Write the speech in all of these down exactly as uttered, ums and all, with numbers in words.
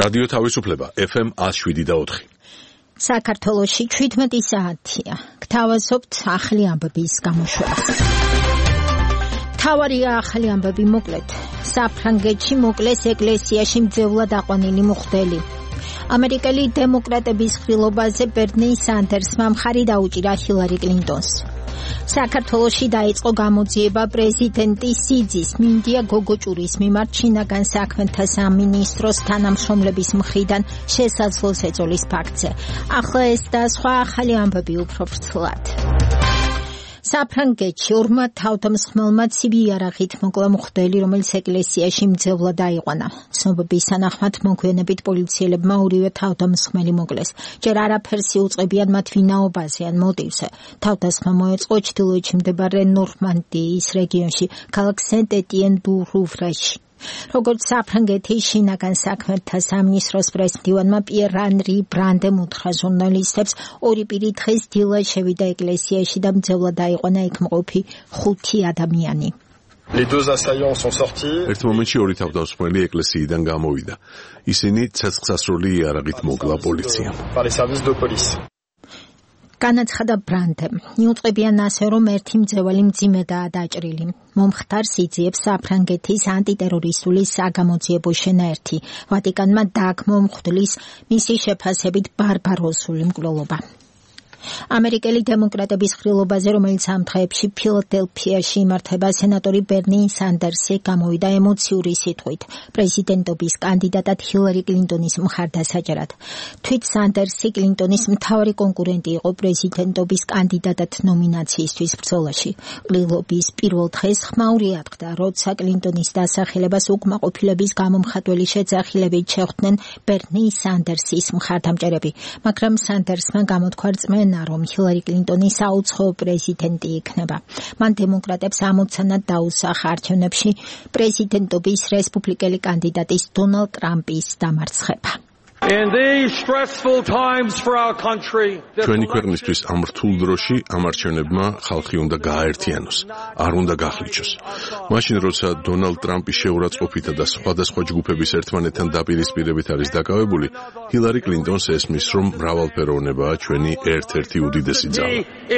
რადიო თავისუფლება ეფ ემ one oh seven და four. საქართველოში seventeen საათია. გთავაზობთ ახალი ამბების გამოშვებას. თავარია ახალი ამბები მოკლედ. საფრანგეთში მოკლეს ეკლესიაში მძევლად აყვანილი მუხტელი. ამერიკელი დემოკრატების ხილობაზე ბერნი სანდერსმა მხარი დაუჭირა ჰილარი კლინტონს. საქართველოში დაიწყო გამოძიება პრეზიდენტი სიძის მინდია გოგოჭურის მიმართ შინაგან საქმეთა სამინისტროს თანამშრომლების მხრიდან შესაძლოს ეწოლის ფაქტზე. ახლა ეს და სხვა ახალი ამბები უფრო ფრთლად. საფრანგეთში ორმა თავდამსხმელმა ცივი იარაღით მოკლა მუხტელი, რომელიც ეკლესიაში მძევლად აიყვანა. ცნობების თანახმად მოგვიანებით პოლიციელებმა ორივე თავდამსხმელი მოკლეს. ჯერ არაფერს იუწყებიან მათ ვინაობაზე ან მოტივზე. თავდასხმა მოეწყო ჩრდილოეთში მდებარე ნორმანდიის რეგიონში, ქალაქ სენტ-ეტიენ-დუ-რუვრში. როგორც საფრანგეთის შინაგან საქმეთა სამინისტროს პრეზიდენტმა პიერ ანრი ბრანდემ უთხრა ჟურნალისტებს, ორი პირი დღეს დილას შევიდა ეკლესიაში და მძევლად აიყვანა იქ მყოფი ხუთი ადამიანი. ერთ მომენტში ორი თავდამსხმელი ეკლესიიდან გამოვიდა. ისინი ცეცხლსასროლი იარაღით მოკლა პოლიციამ. განაცხადა ბრანდემ. იუწყებიან ასე, რომ ერთი მძევალი მძიმედაა დაჭრილი. მომხდარს იძიებს საფრანგეთის ანტიტერორისტული საგამოძიებო შენაერთი. ვატიკანმა დააგმო მღვდლის მისი შეფასებით ბარბაროსული მკვლელობა. ამერიკელი დემოკრატების ხილობაზე, რომელიც ამ დღეებში ფილადელფიაში იმართება, სენატორი ბერნი სანდერსი გამოვიდა ემოციური სიტყვით პრეზიდენტობის კანდიდატად ჰილარი კლინტონის მხარდასაჭერად. თვით სანდერსი კლინტონის მთავარი კონკურენტი იყო პრეზიდენტობის კანდიდატად ნომინაციისთვის ბრძოლაში. ყრილობის პირველ დღეს ხმაური ატყდა, როცა კლინტონის დასახელებას უკმაყოფილების გამომხატველი შეძახილებით შეხვდნენ ბერნი სანდერსის მხარდამჭერები, მაგრამ სანდერსმა გამოთქვა რწმენა, რომ ჰილარი კლინტონი საუცხოო პრეზიდენტი იქნება. მან დემოკრატებს ამოცანა დაუსახა არჩევნებში პრეზიდენტობის რესპუბლიკელი კანდიდატის დონალდ ტრამპის დამარცხება. ჩვენი ქვეყნისთვის ამ რთულ დროში ამ არჩევნებმა ხალხი უნდა გააერთიანოს, არ უნდა გახლიჩოს. მაშინ, როცა დონალდ ტრამპი შეურაცხყოფითა და სხვადასხვა ჯგუფების ერთმანეთთან დაპირისპირებით არის დაკავებული, ჰილარი კლინტონს ესმის, რომ მრავალფეროვნებაა ჩვენი ერთ-ერთი უდიდესი ძალა.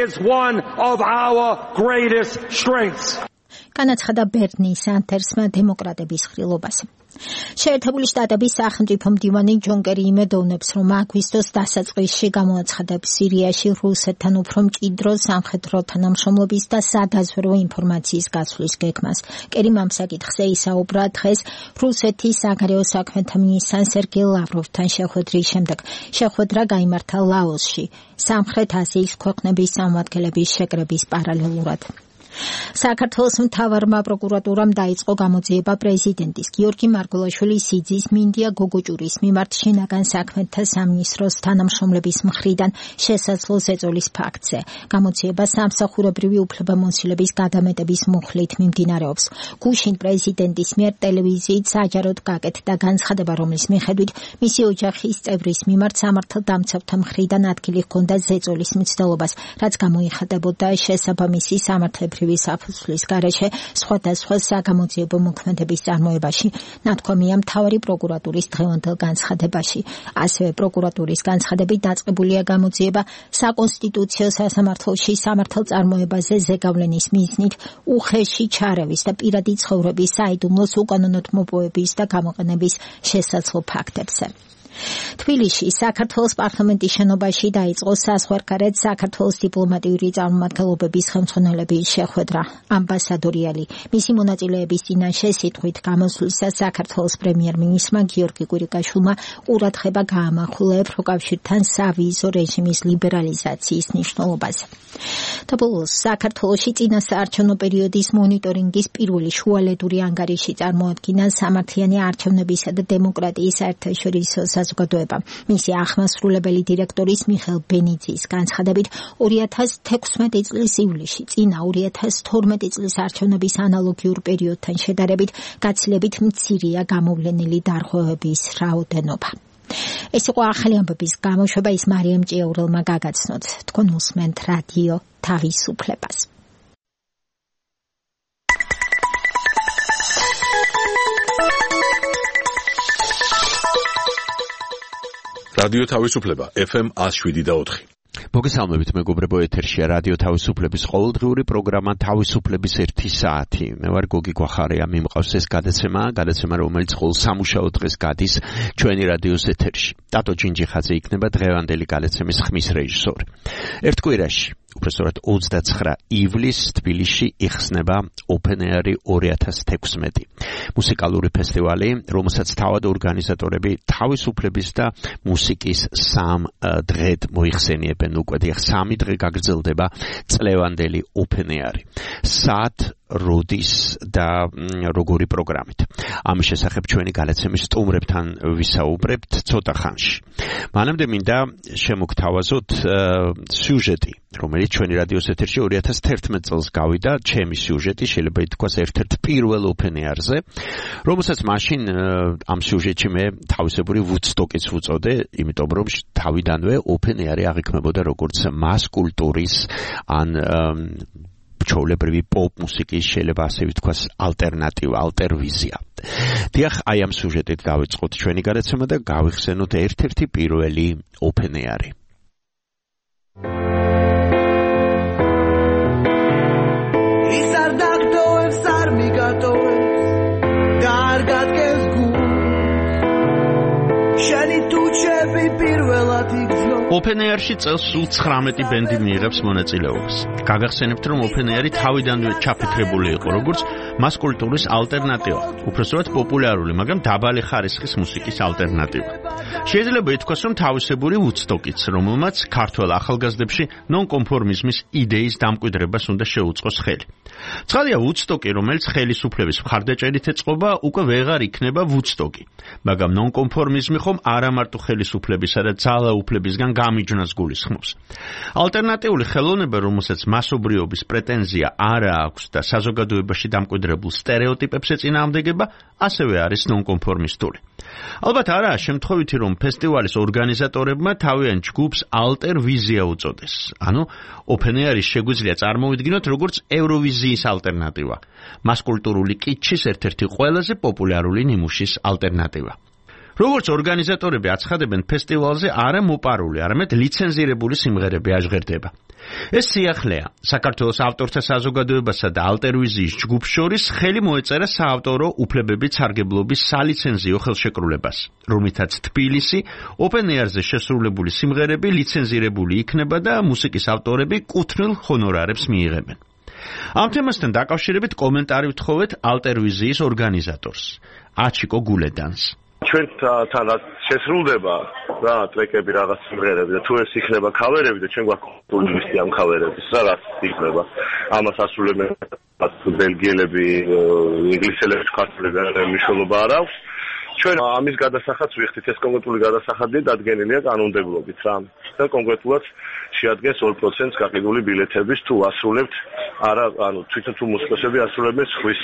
განაცხადა ბერნი სანდერსმა დემოკრატების ხილობაზე. შეერთებული შტატების სახელმწიფო მდივანი ჯონ კერი იმედოვნებს, რომ აგვისტოს დასაწყისში გამოაცხადებს სირიაში რუსეთთან უფრო მჭიდრო სამხედრო თანამშრომლობის და სადაზვერვო ინფორმაციის გაცვლის გეგმას. კერიმ ამ საკითხზე ისაუბრა დღეს რუსეთის საგარეო საქმეთა მინისტრთან სერგეი ლავროვთან შეხვედრის შემდეგ. შეხვედრა გაიმართა ლაოსში, სამხრეთ აზიის ქვეყნების წარმომადგენლების შეკრების პარალელურად. საქართველოს მთავარმა პროკურატურამ დაიწყო გამოძიება პრეზიდენტის გიორგი მარგველაშვილის სიძის მინდია გოგოჭურის მიმართ შინაგან საქმეთა სამინისტროს თანამშრომლების მხრიდან შესაძლოს ეწოლის ფაქტზე. გამოძიება სამსახურებრივი უფლებამოსილების გადამეტების მუხლით მიმდინარეობს. გუშინ პრეზიდენტის მიერ ტელევიზიით საჯაროდ გაკეთდა განცხადება, რომლის მიხედვით მისი ოჯახის წევრის მიმართ სამართალდამცავთა მხრიდან ადგილი ჰქონდა ზეწოლის მცდელობას, რაც გამოიხატებოდა შესაბამისი სამართლებრივი საფუძვლის გარეშე სხვადასხვა საგამოძიებო მოქმედების წარმოებაში. ნათქვამია მთავარი პროკურატურის დღევანდელ განცხადებაში. ასევე პროკურატურის განცხადებით დაწყებულია გამოძიება საკონსტიტუციო სასამართლოში სამართალწარმოებაზე ზეგავლენის მიზნით უხეში ჩარევის და პირადი ცხოვრების საიდუმლოს უკანონოდ მოპოვების და გამოყენების შესაძლო ფაქტებზე. თბილისში საქართველოს პარლამენტის შენობაში დაიწყო საზღვარგარეთ საქართველოს დიპლომატიური წარმომადგენლობების ხელმძღვანელების შეხვედრა. ამბასადორიალი მისი მონაწილეების წინაშე სიტყვით გამოსვლისა საქართველოს პრემიერ-მინისტრმა გიორგი კვირიკაშვილმა ყურადღება გაამახვილა ევროკავშირთან სავიზო რეჟიმის ლიბერალიზაციის მნიშვნელობაზე. და ბოლოს საქართველოში წინასაარჩევნო პერიოდის მონიტორინგის პირველი შუალედური ანგარიში წარმოადგინა სამართლიანი არჩევნებისა და დემოკრატიის საერთაშორისო საზოგადოება. მისი აღმასრულებელი დირექტორის მიხეილ ბენიძის განცხადებით, ორი ათას თექვსმეტი წლის ივლისში წინა ორი ათას თორმეტი წლის არჩევნების ანალოგიურ პერიოდთან შედარებით გაცილებით მცირეა გამოვლენილი დარღვევების რაოდენობა. ეს იყო ახალი ამბების გამოშვება, ის მარიამ ჭიაურელმა გაგაცნოთ. თქვენ უსმენთ რადიო თავისუფლებას. რადიო თავისუფლება ეფ ემ one oh seven და four. მოგესალმებით მეგობრებო, ეთერშია რადიო თავისუფლების ყოველდღიური პროგრამა თავისუფლების ერთი საათი. მე ვარ გოგი გვახარია, მიმყავს ეს გადაცემა, გადაცემა რომელიც ყოველ სამუშაო დღეს გადის ჩვენი რადიოს ეთერში. ტატო ჯინჯიხაძე იქნება დღევანდელი გადაცემის ხმის რეჟისორი. ერთ კვირაში, უბრალოდ ოცდაცხრა ივლისს თბილისში იხსნება Open Air two thousand sixteen მუსიკალური ფესტივალი, რომელსაც თავად ორგანიზატორები თავისუფლების და მუსიკის სამ დღედ მოიხსენიებენ. უკვე დიახ, სამი დღე გაგრძელდება წლევანდელი Open Air. სად, როდის და როგორი პროგრამით. ამის შესახებ ჩვენი გადაცემის სტუმრებთან ვისაუბრებთ ცოტა ხანში. მანამდე მინდა შემოგთავაზოთ სიუჟეტი, რომელიც ჩვენი რადიოს ეთერში two thousand eleven წელს გავიდა, ჩემი სიუჟეტი, შეიძლება ითქვას ერთ-ერთ პირველ Open Air-ზე, რომელსაც მაშინ ამ სიუჟეტში მე თავისებური Woodstock-იც ვუწოდე, იმიტომ რომ თავიდანვე Open Air-ი აღიქმებოდა როგორც მას კულტურის ან ჩვეულებრივი პოპ მუსიკის, შეიძლება ასე ვთქვას, ალტერნატივა, ალტერვიზია. დიახ, აი ამ სიუჟეტით დავიწყოთ ჩვენი გადაცემა და გავიხსენოთ ერთ-ერთი პირველი Open Air-ი. ის არ დაგდოებს, არ მიგატოვებს, კარგად გეს გულს, შენი თუჩები პირველად იგრძნო. Open Air-ში წელს სულ ცხრამეტი ბენდი მიიღებს მონაწილეობას. გაგახსენებთ, რომ Open Air-ი თავიდანვე ჩაფიქრებული იყო როგორც მას კულტურის ალტერნატივა, უпроსტად პოპულარული, მაგრამ დაბალი ხარისხის მუსიკის ალტერნატივა. შეიძლება ითქვას, რომ თავისებური Woodstock-იც, რომელმაც ქართველ ახალგაზრდებში ნონკონფორმიზმის იდეის დამკვიდრებას უნდა შეუწყოს ხელი. ცხადია, Woodstock-ი, რომელიც ხელისუფლების მხარდაჭერით ეწყობა, უკვე ვეღარ იქნება Woodstock-ი, მაგრამ ნონკონფორმიზმი ხომ არა მარტო ხელისუფლებისა და ძალაუფლებისგან გამიჯნას გულისხმობს. ალტერნატიული ხელოვნება, რომელსაც მასობრიობის პრეტენზია არ აქვს და საზოგადოებაში დამკვიდრებულ სტერეოტიპებს ეწინააღმდეგება, ასევე არის ნონკონფორმისტული. ალბათ არაა შემთხვევითი, რომ ფესტივალის ორგანიზატორებმა თავიანთ ჯგუფს ალტერვიზია უწოდეს. ანუ Open Air-ის შეგვიძლია წარმოვიდგინოთ როგორც ევროვიზიის ალტერნატივა, მასკულტურული კითჩის ერთ-ერთი ყველაზე პოპულარული ნიმუშის ალტერნატივა. როგორც ორგანიზატორები აცხადებენ, ფესტივალზე არა მოპარული, არამედ ლიცენზირებული სიმღერები აჟღერდება. ეს სიახლეა საქართველოს ავტორთა საზოგადოებასა და ალტერვიზიის ჯგუფს შორის ხელი მოეწერა საავტორო უფლებების სარგებლობის სალიცენზიო ხელშეკრულებას, რომლითაც თბილისი Open Air-ზე შესრულებული სიმღერები ლიცენზირებული იქნება და მუსიკის ავტორები კუთვნილ ჰონორარებს მიიღებენ. ამ თემასთან დაკავშირებით კომენტარი ვთხოვეთ ალტერვიზიის ორგანიზატორს, აჩიკო გულედანს. ჩვენ თან შესრულდება რა ტრეკები, რაღაც სიმღერები და თუ ეს იქნება ქავერები და ჩვენ გვაქვს ლისტი ამ ქავერების, რაღაც იქნება. ამას ასრულებენ ბელგიელები, ინგლისელები, ქართველები, მნიშვნელობა არ აქვს. ჩვენ ამის გადასახადს ვიხდით, ეს კონკრეტული გადასახადი დადგენილია კანონმდებლობით რა. და კონკრეტულად შეადგენს two percent გაყიდული ბილეთების თუ ასრულებთ, არა, ანუ თვითონ თუ მუსიკოსები ასრულებენ ხვის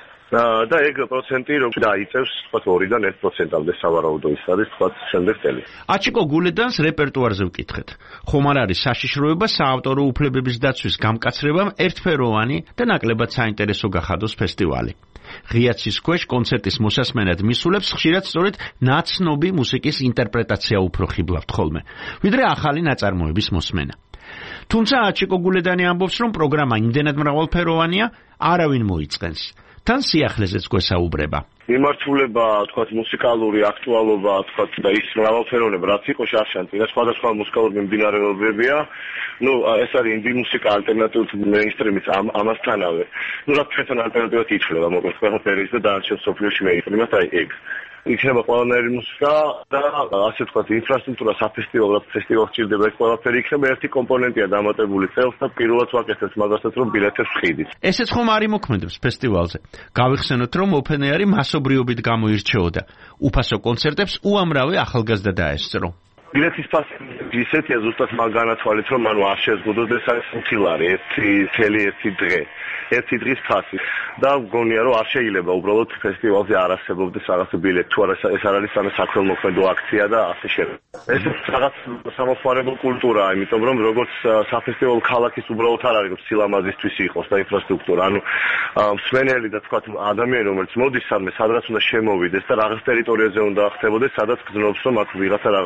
და ეგ პროცენტი რომ დაიწევს თქვა two-დან one percent-მდე სავარაუდო ის არის თქვა შემდეგ წელი. აჩიკო გულედანს რეპერტუარზე ვკითხეთ. ხომ არ არის საშიშროება საავტორო უფლებების დაცვის გამკაცრებამ ერთფეროვანი და ნაკლებად საინტერესო გახადოს ფესტივალი. ღია ცის ქვეშ კონცერტის მოსასმენად მისულებს ხშირად სწორედ ნაცნობი მუსიკის ინტერპრეტაცია უფრო ხიბლავთ ხოლმე, ვიდრე ახალი ნაწარმოების მოსმენა. თუმცა აჩიკო გულედანი ამბობს, რომ პროგრამა იმდენად მრავალფეროვანია, არავინ მოიწყენს. თან სიახლეზეც გვესაუბრება. მიმართულება, თქვათ, მუსიკალური აქტუალობა, თქვათ, და ის მრავალფეროვნება, რაც იყო შარშან, წინა სხვადასხვა მუსიკალური მიმდინარეობებია. ნუ ეს არის ინდი მუსიკა ალტერნატიულ მეინსტრიმის ამასთანავე. ნუ რა ჩვენთან ალტერნატივად ითვლება, მოკლედ ყველაფერის და დანარჩენ სოფლიოში მეინსტრიმად აი ეგ. იქნება ყველანაირი მუსიკა და ასე ვთქვათ, ინფრასტრუქტურა საფესტივალო ფესტივალს ჭირდება, ეს ყველაფერი იქნება ერთი კომპონენტია დამატებული წელს და პირველად ვაკეთებთ მაგასაც, რომ ბილეთებს ვხიდით. ესეც ხომ არ იმოქმედებს ფესტივალზე. გავიხსენოთ, რომ Open Air-ი მასობრიობით გამოირჩეოდა. უფასო კონცერტებს უამრავი ახალგაზრდა დაესწრო. ბილეთის ფასი ისეთია ზუსტად მაგ განათვალით, რომ ანუ არ შეზღუდოს და ეს არის ხუთი ლარი, ერთი წელი, ერთი დღე. ერთი დღის ფასი და მგონია რომ არ შეიძლება უბრალოდ ფესტივალზე არ არსებობდეს რაღაც ბილეთი, თუ არა ეს არ არის სამე საქველმოქმედო აქცია და ასე შემდეგ. ეს რაღაც სამოხმარებო კულტურაა, იმიტომ რომ როგორც საფესტივალო ქალაქის უბრალოდ არ არის სილამაზისთვის იყოს და ინფრასტრუქტურა, ანუ მსმენელი და თქვა ადამიანი რომელიც მოდის სამე სადღაც უნდა შემოვიდეს და რაღაც ტერიტორიაზე უნდა ხდებოდეს, სადაც გზნობს რომ აქ ვიღაცა რაღაცას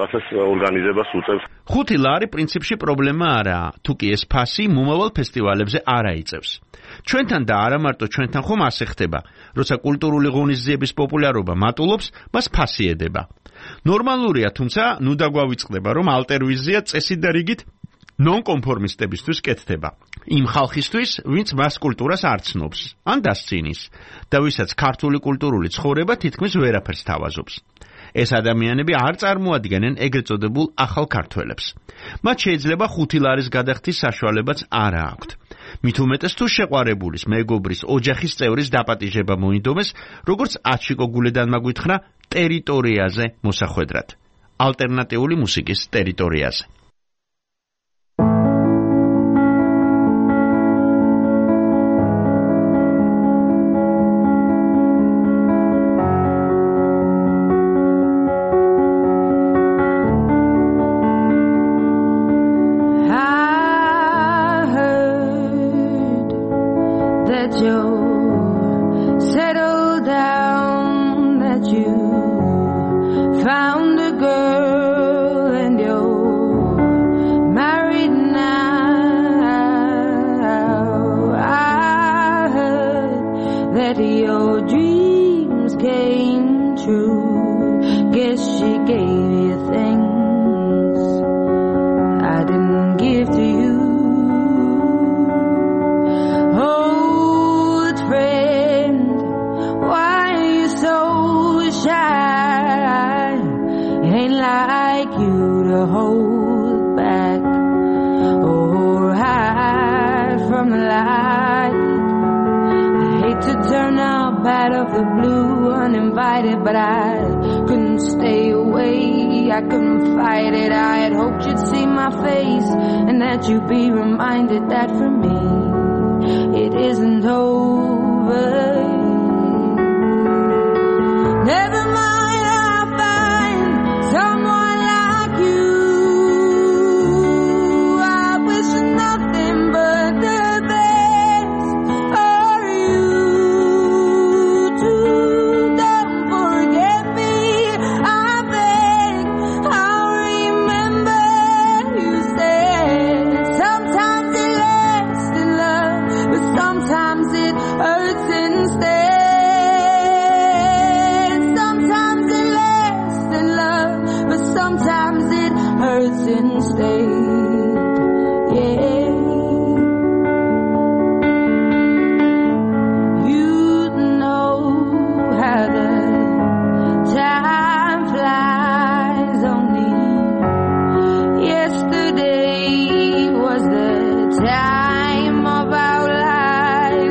ორგანიზებას უწევს. ხუთი ლარი პრინციპში პრობლემა არაა, თუ კი ეს ფასი მომავალ ფესტივალებზე არ აიწევს. ჩვენთან და არა მარტო ჩვენთან ხომ ასე ხდება, როცა კულტურული ღონისძიების პოპულარობა მატულობს, მას ფასი ედება. ნორმალურია, თუმცა ნუ დაგვავიწყდება, რომ ალტერვიზია წესით და რიგით ნონკონფორმისტებისთვის კეთდება. იმ ხალხისთვის, ვინც მას კულტურას არ ცნობს, ან დასცინის, და ვისაც ქართული კულტურული ცხოვრება თითქმის ვერაფერს თავაზობს. ეს ადამიანები არ წარმოადგენენ ეგრეთ წოდებულ ახალ ქართველებს. მათ შეიძლება ხუთი ლარის გადახდის საშუალებაც არ აქვთ. მით უმეტეს თუ შეყვარებულის, მეგობრის, ოჯახის წევრის დაპატიჟება მოინდომეს, როგორც აჩიკო გულედანმა გვითხრა, ტერიტორიაზე მოსახვედრად. ალტერნატიული მუსიკის ტერიტორიაზე. But I couldn't stay away, I couldn't fight it. I had hoped you'd see my face and that you'd be reminded that for me it isn't over. Never mind, I'll find someone like you. I wish nothing but the best for you too. Yesterday was the time of our lives.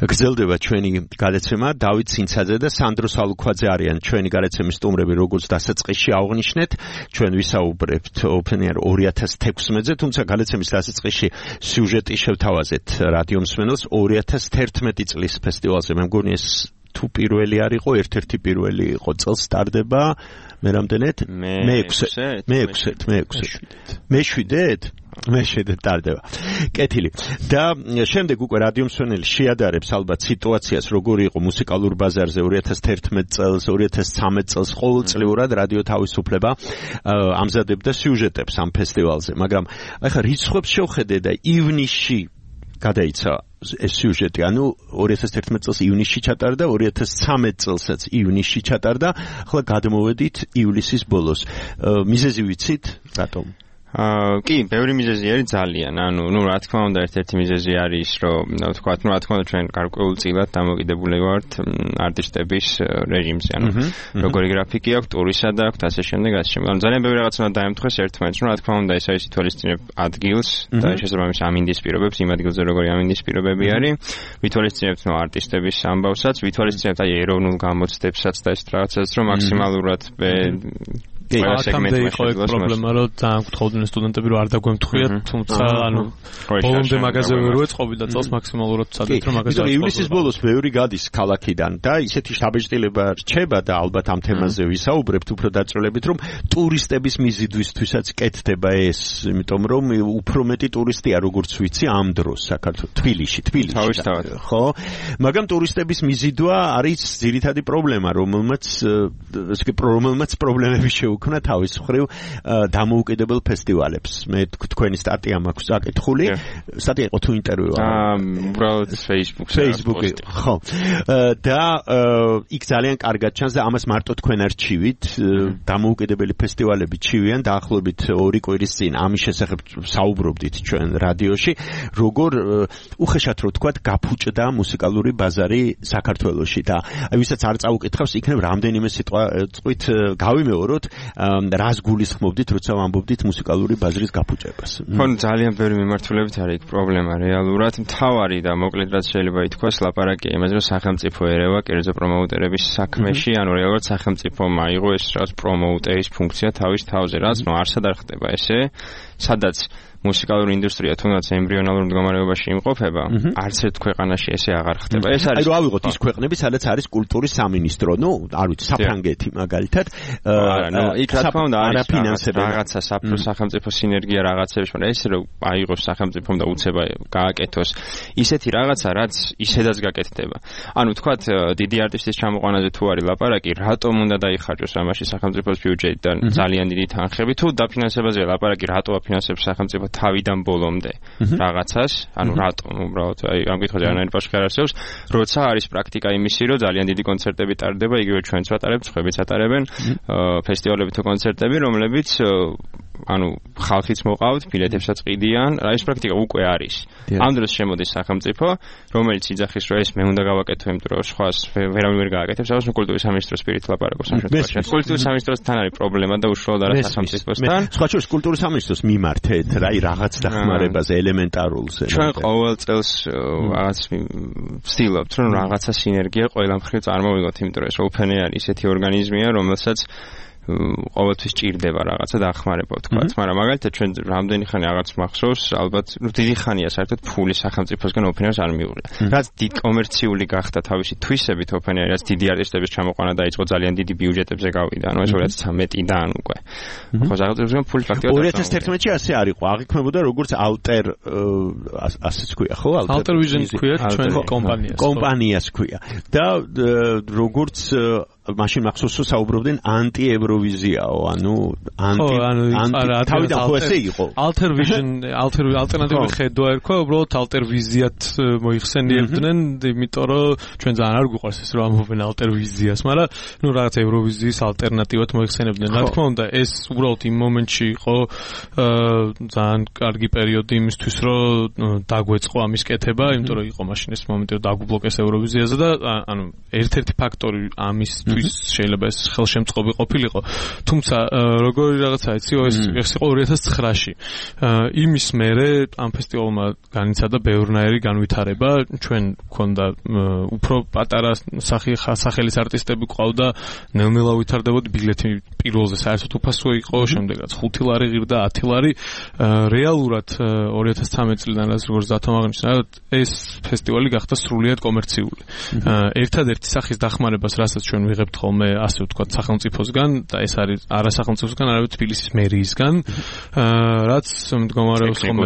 გრძელდება ჩვენი გადაცემა. დავით ცინცაძე და სანდრო სალუქვაძე არიან ჩვენი გადაცემის სტუმრები, როგორც დასაწყისში აღვნიშნეთ. ჩვენ ვისაუბრებთ Open Air ორი ათას თექვსმეტზე, თუმცა გადაცემის დასაწყისში სიუჟეტი შევთავაზეთ რადიო მსმენელს ორი ათას თერთმეტი წლის ფესტივალზე. მე მგონი ეს თუ პირველი არ იყო, ერთ-ერთი პირველი იყო, წელს სტარდება. მე რამდენად? მეექვსე. მეექვსე, მეექვსე. მეშვიდეთ? მეშვიდეთ სტარდება. კეთილი. და შემდეგ უკვე რადიო მსმენელი შეადარებს ალბათ სიტუაციას, როგორი იყო მუსიკალურ ბაზარზე ორი ათას თერთმეტ წელს, ორი ათას ცხრამეტ წელს ყოველწლიურად რადიო თავისუფლება ამზადებდა სიუჟეტებს ამ ფესტივალზე, მაგრამ ახლა რიცხვებს შევხედე და ივნისში გადაიცა ეს სიუჟეტი, ანუ ორი ათას თერთმეტ წელს ივნისში ჩატარდა, ორი ათას ცხრამეტ წელსაც ივნისში ჩატარდა, ახლა გადმოვედით ივლისის ბოლოს. მიზეზი ვიცით, რატომ? აა კი, ბევრი მიზეზი არის ძალიან. ანუ, ნუ რა თქმა უნდა, ერთ-ერთი მიზეზი არის, რომ თქვა, ნუ რა თქმა უნდა, ჩვენ გარკვეულწილად დამოკიდებული ვართ არტისტების რეჟიმზე, ანუ როგორი გრაფიკი აქვს, ტურისა და აქვს ასე შემდეგ, ასე შემდეგ. ანუ ძალიან ბევრი რაღაცა უნდა დაემთხვეს ერთმანეთს. ნუ რა თქმა უნდა, ეს არის ითვალისწინებ ადგილს და შესაბამის ამინდის პირობებს, იმ ადგილზე როგორი ამინდის პირობები არის. ვითვალისწინებთ ნუ არტისტების ამბავსაც, ვითვალისწინებთ აი ეროვნულ გამოცდებსაც და ეს რაღაცას, რომ მაქსიმალურად აქამდე იყო ეგ პრობლემა, რომ ძალიან გთხოვდნენ სტუდენტები, რომ არ დაგვემთხვიათ, თუმცა ანუ ბოლომდე მაგაზე ვერ ვეწყობი და წელს მაქსიმალურად ვცადეთ, რომ მაგაზე ვაწყობ. ივლისის ბოლოს ბევრი გადის ქალაქიდან და ისეთი შთაბეჭდილება რჩება და ალბათ ამ თემაზე ვისაუბრებთ უფრო დაწვრილებით, რომ ტურისტების მიზიდვისთვისაც კეთდება ეს, იმიტომ რომ უფრო მეტი ტურისტია, როგორც ვიცი, ამ დროს საქართველოს თბილისში, თბილისში. თავისთავად. ხო? მაგრამ ტურისტების მიზიდვა არის ძირითადი პრობლემა, რომელმაც ესე იგი რომელმაც პრობლემები შეუ ქნა თავის მხრივ დამოუკიდებელ ფესტივალებს. მე თქვენი სტატია მაქვს აკითხული. სტატია იყო თუ ინტერვიუ? აა, უბრალოდ Facebook-ზე. Facebook-ი, ხო. და იქ ძალიან კარგად ჩანს და ამას მარტო თქვენ არ ჩივით. დამოუკიდებელი ფესტივალები ჩივიან დაახლოებით ორი კვირის წინ ამის შესახებ საუბრობდით ჩვენ რადიოში, როგორ უხეშად რო თქვა გაფუჭდა მუსიკალური ბაზარი საქართველოში და აი ვისაც არ წაუკითხავს, იქნებ რამდენიმე სიტყვა წვით გავიმეოროთ. რას გულისხმობდით, როცა ვამბობდით მუსიკალური ბაზრის გაფუჭებას? ხო, ძალიან ბევრი მიმართულებით არის იქ პრობლემა რეალურად. მთავარი და მოკლედ რაც შეიძლება ითქვას, ლაპარაკია იმაზე, რომ სახელმწიფო ერევა კერძო პრომოუტერების საქმეში, ანუ რეალურად სახელმწიფომ აიღო ეს რაც პრომოუტერის ფუნქცია თავის თავზე, რაც ნუ არსად არ ხდება ესე, სადაც მუსიკალური ინდუსტრია თუნდაც ემბრიონალურ მდგომარეობაში იმყოფება, არც ერთ ქვეყანაში ესე აღარ ხდება. ეს არის აი რო ავიღოთ ის ქვეყნები, სადაც არის კულტურის სამინისტრო, ნუ არ ვიცი, საფრანგეთი მაგალითად. არა, ნუ იქ რა თქმა უნდა არის რაღაცა სახელმწიფო სინერგია რაღაცებში, მაგრამ ეს რომ აიღოს სახელმწიფომ და უცება გააკეთოს ისეთი რაღაცა, რაც ისედაც გაკეთდება. ანუ თქვათ დიდი არტისტის ჩამოყვანაზე თუ არის ლაპარაკი, რატომ უნდა დაიხარჯოს ამაში სახელმწიფოს ბიუჯეტიდან ძალიან დიდი თანხები, თუ დაფინანსებაზე ლაპარაკი, რატო აფინანსებს სახელმწიფო თავიდან ბოლომდე რაღაცას, ანუ რატომ უბრალოდ აი ამ კითხვაზე არანაირი პასუხი არ არსებობს, როცა არის პრაქტიკა იმისი, რომ ძალიან დიდი კონცერტები ტარდება, იგივე ჩვენც ვატარებთ, სხვაებიც ატარებენ, ფესტივალები თუ კონცერტები, რომლებიც ანუ ხალხიც მოყავთ, ბილეთებსაც ყიდიან, რა ეს პრაქტიკა უკვე არის. ამ დროს შემოდის სახელმწიფო, რომელიც იძახის, რომ ეს მე უნდა გავაკეთო, იმიტომ რომ სხვას ვერავინ ვერ გააკეთებს, ამას კულტურის სამინისტროს პირით ლაპარაკობს ამ შემთხვევაში. კულტურის სამინისტროსთან არის პრობლემა და უშუალოდ არა სახელმწიფოსთან. სხვა შორის კულტურის სამინისტროს მიმართეთ, რა რაღაც დახმარებაზე ელემენტარულზე. ჩვენ ყოველ წელს რაღაც ვცდილობთ, რომ რაღაცა სინერგია ყველა მხრივ წარმოვიღოთ, იმიტომ რომ ეს Open Air ისეთი ორგანიზმია, რომელსაც ყოველთვის ჭირდება რაღაცა დახმარება თქვა, მაგრამ მაგალითად ჩვენ რამდენი ხანი რაღაც მახსოვს, ალბათ დიდი ხანია საერთოდ ფული სახელმწიფოსგან Open Air-ს არ მიუღია. რაც დიდ კომერციული გახდა თავისი თვისებით Open Air, რაც დიდი არტისტების ჩამოყვანა დაიწყო, ძალიან დიდი ბიუჯეტებზე გავიდა, ანუ ეს ორი ათას ცხრამეტიდან უკვე. ხო, სახელმწიფოსგან ფული ფაქტიურად ორი ათას თერთმეტში ასე არ იყო, აღიქმებოდა როგორც ალტერ ასეც ქვია, ხო? ალტერ ვიჟენს ქვია ჩვენ კომპანიას. კომპანიას ქვია. და როგორც მაშინ მახსოვს რომ საუბრობდნენ ანტი-ევროვიზიაო, ანუ ანტი თავიდან ხო ესე იყო. Alter Vision, alter ალტერნატიული ხედვა ერქვა, უბრალოდ Alter Vision-ად მოიხსენიებდნენ, იმიტომ რომ ჩვენ ძალიან არ გვიყვარს ეს რომ ამობენ Alter Vision-ს, მაგრამ ნუ რაღაც ევროვიზიის ალტერნატივად მოიხსენებდნენ. რა თქმა უნდა, ეს უბრალოდ იმ მომენტში იყო ძალიან კარგი პერიოდი იმისთვის, რომ დაგვეწყო ამის კეთება, იმიტომ რომ იყო მაშინ ეს მომენტი, რომ დაგვბლოკეს ევროვიზიაზე და ანუ ერთ-ერთი ფაქტორი ამის თვის შეიძლება ეს ხელშემწყობი ყოფილიყო. თუმცა როგორი რაღაცა იცი, ეს ეს იყო ორი ათას ცხრაში. იმის მერე ამ ფესტივალმა განიცადა ბევრნაირი განვითარება, ჩვენ გვქონდა უფრო პატარა სახელის არტისტები ყავდა, ნელ-ნელა ვითარდებოდა ბილეთი პირველზე საერთოდ უფასო იყო, შემდეგაც ხუთი ლარი ღირდა, ათი ლარი. რეალურად ორი ათას ცხრამეტი წლიდან როგორც დათომ აღნიშნა, ეს ფესტივალი გახდა სრულიად კომერციული. ერთადერთი სახის დახმარებას, რასაც ჩვენ ვიღებთ ხოლმე, ასე ვთქვათ, სახელმწიფოსგან და ეს არის არასახელმწიფოსგან, არამედ თბილისის მერიისგან, რაც მდგომარეობს ხოლმე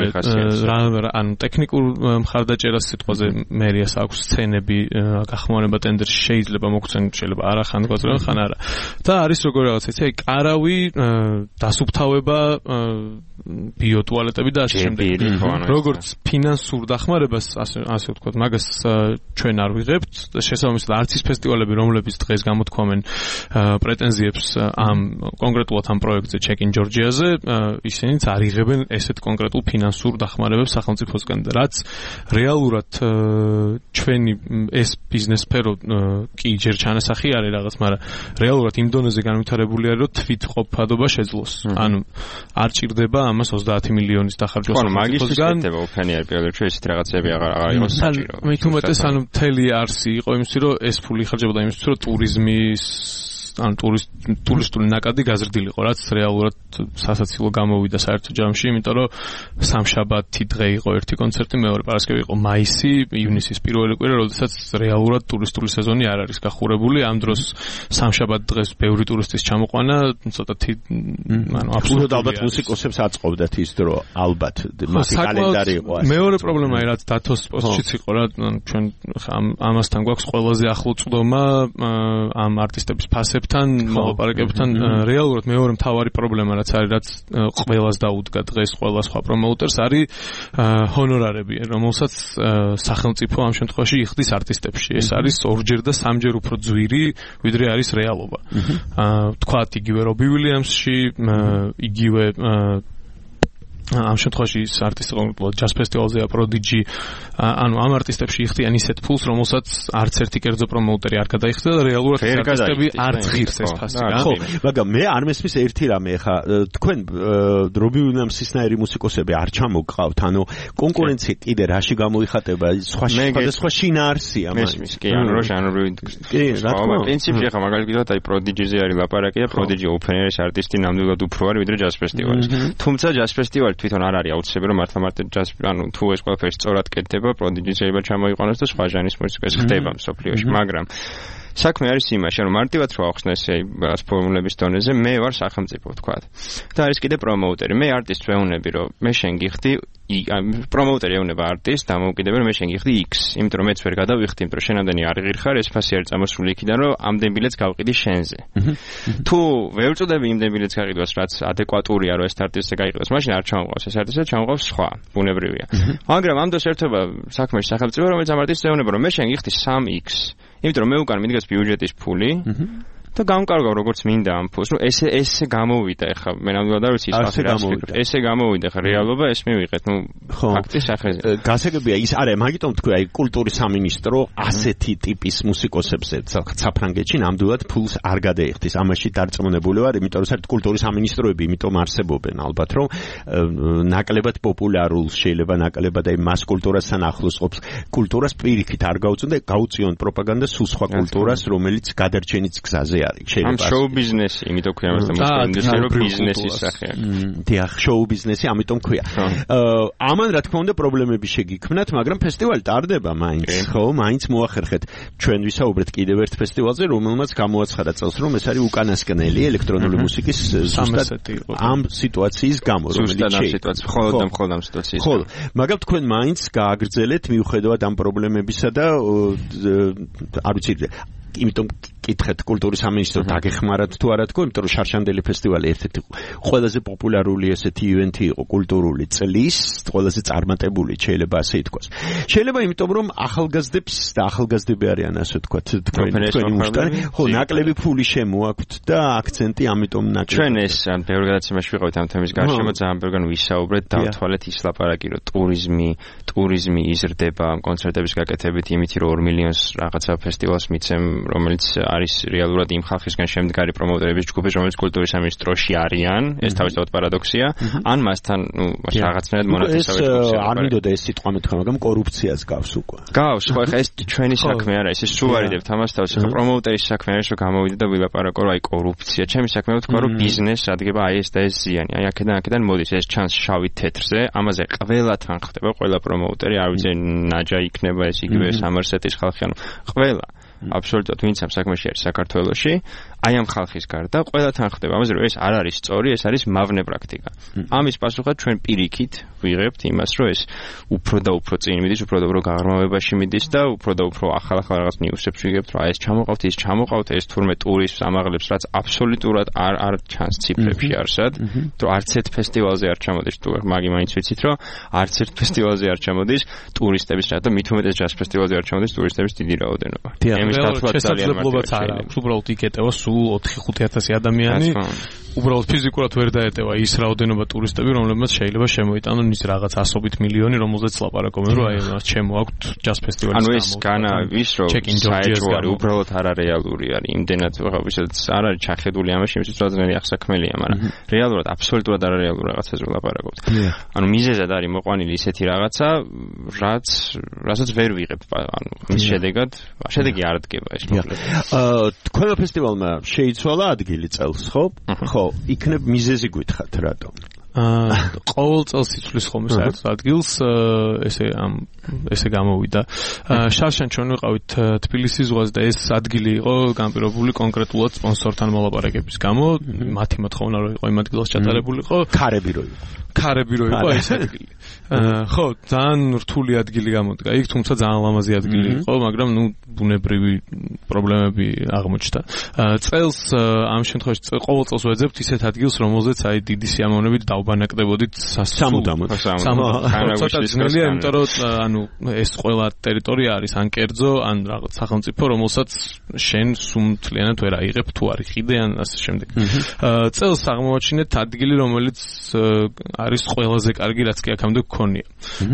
ან ტექნიკურ მხარდაჭერას სიტყვაზე მერიას აქვს სცენები, გახმოვანება ტენდერში შეიძლება მოგცენ, შეიძლება არა ხან გვაწევენ, ხან არა. და არის როგორი რაღაცა, იცი, კარავი, დასუფთავება, ბიოტუალეტები და ასე შემდეგ. როგორც ფინანსურ დახმარებას, ასე ასე ვთქვათ, მაგას ჩვენ არ ვიღებთ. შესაბამისად, არც ის ფესტივალები, რომლებიც დღეს გამოთქვამენ პრეტენზიებს ამ კონკრეტულად ამ პროექტზე Check in Georgia-ზე, ისინიც არ იღებენ ესეთ კონკრეტულ ფინანსურ დახმარებებს სახელმწიფოსგან, რაც რეალურად ჩვენი ეს ბიზნეს სფერო კი ჯერ ჩანასახი არის რაღაც, მაგრამ რეალურად იმ დონეზე განვითარებული არის, რომ თვითყოფადობა შეძლოს. ანუ არ ჭირდება ამას ოცდაათი მილიონის დახარჯვა სახელმწიფოსგან. მაგის შეფეთება უფრო პერიოდში ჩვენ ესეთ რაღაცები აღარ იყოს საჭირო. მე თუმეტეს ანუ მთელი არსი იყო იმისთვის, რომ ეს ფული იხარჯებოდა იმისთვის, რომ ტურიზმის ან ტურისტული ნაკადი გაზრდილიყო, რაც რეალურად სასაცილო გამოვიდა საერთო ჯამში, იმიტომ რომ სამშაბათი დღე იყო ერთი კონცერტი, მეორე პარასკევი იყო მაისი, ივნისის პირველი კვირა, როდესაც რეალურად ტურისტული სეზონი არ არის გახურებული. ამ დროს სამშაბათ დღეს ბევრი ტურისტის ჩამოყვანა, ცოტათი ანუ აბსოლუტურად ალბათ მუსიკოსებს აწყობდათ ის დრო, ალბათ მასი კალენდარი იყო ასე. მეორე პრობლემა რაც დათოს პოსტშიც იყო რა, ჩვენ ამასთან გვაქვს ყველაზე ახლო წვდომა ამ არტისტების ფასებს თან მოლაპარაკებთან რეალურად მეორე მთავარი პრობლემა რაც არის რაც ყველას დაუდგა დღეს ყველა სხვა პრომოუტერს არის ჰონორარები რომელსაც სახელმწიფო ამ შემთხვევაში იხდის არტისტებში ეს არის ორჯერ და სამჯერ უფრო ძვირი ვიდრე არის რეალობა თქვათ იგივე რობი უილიამსში იგივე ამ შემთხვევაში ის არტისტი კონკრეტულად ჯაზ ფესტივალზეა პროდიჯი ანუ ამ არტისტებში იხდიან ისეთ ფულს რომელსაც არც ერთი კერძო პრომოუტერი არ გადაიხდა და რეალურად ეს არტისტები არ ღირს ეს ფასი ხო მაგრამ მე არ მესმის ერთი რამე ხა თქვენ რობი უილიამსისნაირი მუსიკოსები არ ჩამოგყავთ ანუ კონკურენცია კიდე რაში გამოიხატება სხვა სხვა შინაარსია მესმის კი ანუ რო ჟანრი კი რა თქმა უნდა პრინციპი ხა მაგალითად აი პროდიჯიზე არის ლაპარაკი და პროდიჯი ოფენერის არტისტი ნამდვილად უფრო არის ვიდრე ჯაზ ფესტივალის თუმცა ჯაზ ფესტივალი თვითონ არ არის აუცილებელი რომ მართლა-მართლა ჯაზ ანუ თუ ეს ყველაფერი სწორად კეთდება პროდიჯი შეიძლება ჩამოიყვანოს და სხვა ჟანრის მუსიკა ეს ხდება მსოფლიოში მაგრამ საქმე არის იმაში რომ მარტივად რო ახსნეს ეს ფორმულების დონეზე მე ვარ სახელმწიფო ვთქვა და არის კიდე პრომოუტერი მე არტისტს ვეუბნები რომ მე შენ გიხდი პრომოუტერი ეუბნება არტისტს დამოუკიდებელ მე შენ გიხდი X იმიტომ რომ მეც ვერ გადავიხდი იმიტომ რომ შენამდენი არ ღირხარ ეს ფასი არის წამოსული იქიდან რომ ამდენ ბილეთს გავყიდი შენზე თუ ვერ წოდები იმდენ ბილეთს გაყიდვას რაც ადეკვატურია რომ ეს არტისტზე გაიყიდოს მაშინ არ ჩამოყავს ეს არტისტზე ჩამოყავს სხვა ბუნებრივია მაგრამ ამ დროს ერთობა საქმეში სახელმწიფო რომელიც ამ არტისტს ეუბნება რომ მე შენ გიხდი სამ X იმიტომ რომ მე უკან მიდგას ბიუჯეტის ფული და გამკარგავ როგორც მინდა ამ ფულს. ნუ ესე ესე გამოვიდა ხა მე ნამდვილად არ ვიცი ის ფასი რა ვფიქრობ. ესე გამოვიდა ხა რეალობა ეს მივიღეთ. ნუ ფაქტი სახეზე. გასაგებია ის არა მაგიტომ თქვი აი კულტურის სამინისტრო ასეთი ტიპის მუსიკოსებზე საფრანგეთში ნამდვილად ფულს არ გადაიხდის. ამაში დარწმუნებული ვარ, იმიტომ რომ საერთოდ კულტურის სამინისტროები იმიტომ არსებობენ ალბათ რომ ნაკლებად პოპულარულ შეიძლება ნაკლებად აი მას კულტურასთან ახლოს ყოფს. კულტურას პირიქით არ გაუწონ და გაუწიონ პროპაგანდა სულ სხვა კულტურას რომელიც გადარჩენის გზაზე ამ შოუ ბიზნესი, იმიტომ ქვია მას და მოსკოვში რომ ბიზნესის სახე აქვს. დიახ, შოუ ბიზნესი, ამიტომ ქვია. ამან რა თქმა უნდა პრობლემები შეგიქმნათ, მაგრამ ფესტივალი ტარდება მაინც, ხო, მაინც მოახერხეთ. ჩვენ ვისაუბრეთ კიდევ ერთ ფესტივალზე, რომელმაც გამოაცხადა წელს, რომ ეს არის უკანასკნელი ელექტრონული მუსიკის ზუსტად ამ სიტუაციის გამო, რომელიც შეიძლება მხოლოდ და მხოლოდ ამ სიტუაციის. ხო, მაგრამ თქვენ მაინც გააგრძელეთ მიუხედავად ამ პრობლემებისა და არ ვიცი იმიტომ კითხეთ კულტურის სამინისტროს დაგეხმარათ თუ არა თქო, იმიტომ რომ შარშანდელი ფესტივალი ერთ-ერთი ყველაზე პოპულარული ესეთი ივენთი იყო კულტურული წლის, ყველაზე წარმატებული შეიძლება ასე ითქვას. შეიძლება იმიტომ რომ ახალგაზრდებს და ახალგაზრდები არიან ასე ვთქვათ, თქვენი თქვენი მუშტარი, ხო, ნაკლები ფული შემოაქვთ და აქცენტი ამიტომ ნაკლები. ჩვენ ეს ან ბევრი გადაცემაში ვიყავით ამ თემის გარშემო, ძალიან ბევრგან ვისაუბრეთ, დავთვალეთ ის ლაპარაკი, რომ ტურიზმი, ტურიზმი იზრდება კონცერტების გაკეთებით იმით, რომ ორ მილიონს რაღაცა ფესტივალს მიცემ, რომელიც არის რეალურად იმ ხალხისგან შემდგარი პრომოუტერების ჯგუფი, რომელიც კულტურის სამინისტროში არიან, ეს თავისთავად პარადოქსია, ან მასთან, ნუ, რაღაცნაირად მონათესავე ჯგუფია. არ მინდოდა ეს სიტყვა მეთქვა, მაგრამ კორუფციას გავს უკვე. გავს, ხო, ხა ეს ჩვენი საქმე არა, ეს სულ ვარიდებთ ამას თავს, ხა პრომოუტერის საქმე არის, რომ გამოვიდა და ვილაპარაკო, რომ აი კორუფცია. ჩემი საქმე ვთქვა, რომ ბიზნესს ადგება აი ეს და ეს ზიანი. აი აქედან აქედან მოდის ეს ჩანს შავი თეთრზე, ამაზე ყველა თან ხდება, ყველა პრომოუტერი, არ ვიცი, ნაჯა იქნება ეს იგივე სამარსეთის ხალხი, ანუ ყველა აბსოლუტურად ვინც ამ საქმეში არის საქართველოში, აი ამ ხალხის გარდა ყველათან ხდება. ამაზე რომ ეს არ არის სწორი, ეს არის მავნე პრაქტიკა. ამის პასუხად ჩვენ პირიქით ვიღებთ იმას, რომ ეს უფრო და უფრო წინ მიდის, უფრო და უფრო გაღრმავებაში მიდის და უფრო და უფრო ახალ-ახალ რაღაც ნიუსებს ვიღებთ, რომ აი ეს ჩამოყავთ, ის ჩამოყავთ, ეს თურმე ტურისტს ამაღლებს, რაც აბსოლუტურად არ არ ჩანს ციფრებში არსად, რომ არც ერთ ფესტივალზე არ ჩამოდის ტური, მაგი მაინც ვიცით, რომ არც ერთ ფესტივალზე არ ჩამოდის ტურისტების რა და მით უმეტეს ჯაზ ფესტივალზე არ ჩამოდის ტურისტების დიდი რაოდენობა. ამის დათვად ძალიან მარტივია. არ აქვს უბრალოდ იკეტევა სულ ოთხი ხუთი ათასი ადამიანი. უბრალოდ ფიზიკურად ვერ დაეტევა ის რაოდენობა ტურისტები, რომლებმაც შეიძლება შემოიტანონ ის რაღაც ასობით მილიონი, რომელზეც ლაპარაკობენ, რომ აი მას ჩემო აქვთ ჯაზ ფესტივალის გამო. ანუ ეს განა ის რომ საერთოდ არის, უბრალოდ არარეალური არის. იმდენად ვიღებისაც არ არის ჩახედული ამაში, იმისთვის რომ ძალიან ახსაქმელია, მაგრამ რეალურად აბსოლუტურად არარეალურ რაღაცაზე ვლაპარაკობთ. ანუ მიზეზად არის მოყვანილი ისეთი რაღაცა, რაც რასაც ვერ ვიღებ, ანუ მის შედეგად, შედეგი არ დგება ეს მოკლედ. აა თქვენო ფესტივალმა შეიცვალა ადგილი წელს, ხო? ხო, იქნებ მიზეზი გითხათ რატომ? აა ყოველ წელს იცვლის ხოლმე საერთოდ ადგილს, ესე ამ ესე გამოვიდა. შარშან ჩვენ ვიყავით თბილისის ზღვაზე და ეს ადგილი იყო განპირობებული კონკრეტულად სპონსორთან მოლაპარაკების გამო, მათი მოთხოვნა რომ იყო იმ ადგილას ჩატარებულიყო. ქარები რო იყო. ქარები რო იყო ეს ადგილი. ხო, ძალიან რთული ადგილი გამოდგა იქ, თუმცა ძალიან ლამაზი ადგილი იყო, მაგრამ ნუ ბუნებრივი პრობლემები აღმოჩნდა. წელს ამ შემთხვევაში ყოველ წელს ვეძებთ ისეთ ადგილს, რომელზეც აი დიდი სიამოვნებით დავბანაკდებოდით სამუდამოდ. სამუდამოდ. ცოტა ძნელია, იმიტომ რომ ანუ ეს ყველა ტერიტორია არის ან კერძო, ან რაღაც სახელმწიფო, რომელსაც შენ სუმთლიანად ვერ აიღებ თუ არის ხიდე ან ასე შემდეგ. წელს აღმოაჩინეთ ადგილი, რომელიც არის ყველაზე კარგი, რაც კი აქამდე გქონია.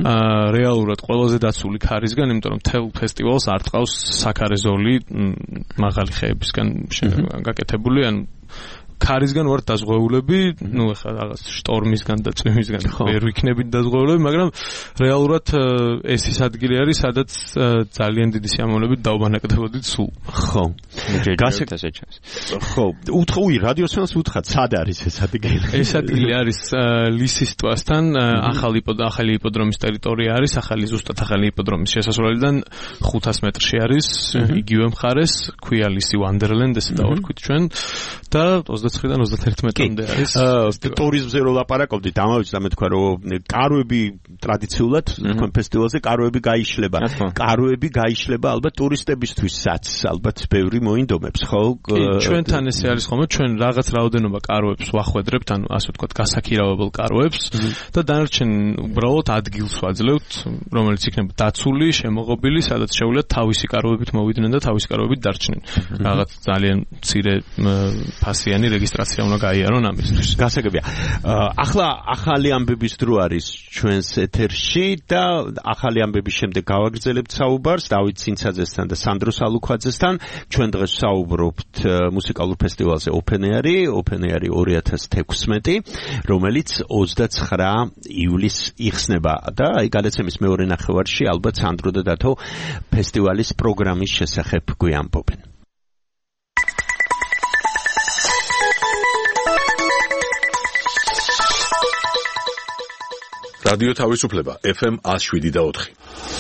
აა რეალურად ყველაზე დაცული ქარისგან, იმიტომ რომ თელ ფესტივალს არ ტყავს საქარე ზოლი მაღალი ხეებისგან გაკეთებული, ან ქარისგან ვართ დაზღვეულები, ნუ ეხლა რაღაც შტორმისგან და წვიმისგან ვერ ვიქნებით დაზღვეულები, მაგრამ რეალურად ეს ის ადგილი არის, სადაც ძალიან დიდი სიამოვნებით დავბანაკდებოდით სულ. ხო. გასეთ ასე ჩანს. ხო, უთხოვი რადიოსმენს უთხრათ, სად არის ეს ადგილი? ეს ადგილი არის ლისის ტბასთან, ახალი ახალი იპოდრომის ტერიტორია არის, ახალი ზუსტად ახალი იპოდრომის შესასვლელიდან ხუთას მეტრში არის, იგივე მხარეს, ქვია ლისი ვანდერლენდ, ესე დავარქვით ჩვენ და ოცდაცხრიდან ოცდაერთი მეტრამდე არის. ტურიზმზე რო ლაპარაკობდით, ამავე მე თქვა რომ კაროები ტრადიციულად თქვენ ფესტივალზე კაროები გაიშლება. კაროები გაიშლება ალბათ ტურისტებისთვისაც, ალბათ ბევრი მოინდომებს, ხო? ჩვენთან ესე არის ხოლმე, ჩვენ რაღაც რაოდენობა კაროებს ვახვედრებთ, ანუ ასე ვთქვათ, გასაქირავებელ კაროებს და დანარჩენ უბრალოდ ადგილს ვაძლევთ, რომელიც იქნება დაცული, შემოღობილი, სადაც შეუძლიათ თავისი კაროებით მოვიდნენ და თავისი კაროებით დარჩნენ. რაღაც ძალიან მცირე ფასიანი რეგისტრაცია უნდა გაიარონ ამისთვის. გასაგებია. ახლა ახალი ამბების დრო არის ჩვენს ეთერში და ახალი ამბების შემდეგ გავაგრძელებთ საუბარს დავით ცინცაძესთან და სანდრო სალუქვაძესთან. ჩვენ დღეს საუბრობთ მუსიკალურ ფესტივალზე Open Air-ი, Open Air-ი ორი ათას თექვსმეტი, რომელიც ოცდაცხრა ივლისს იხსნება და აი გადაცემის მეორე ნახევარში ალბათ სანდრო და დათო ფესტივალის პროგრამის შესახებ გვიამბობენ. რადიო თავისუფლება ეფ ემ one oh seven და four.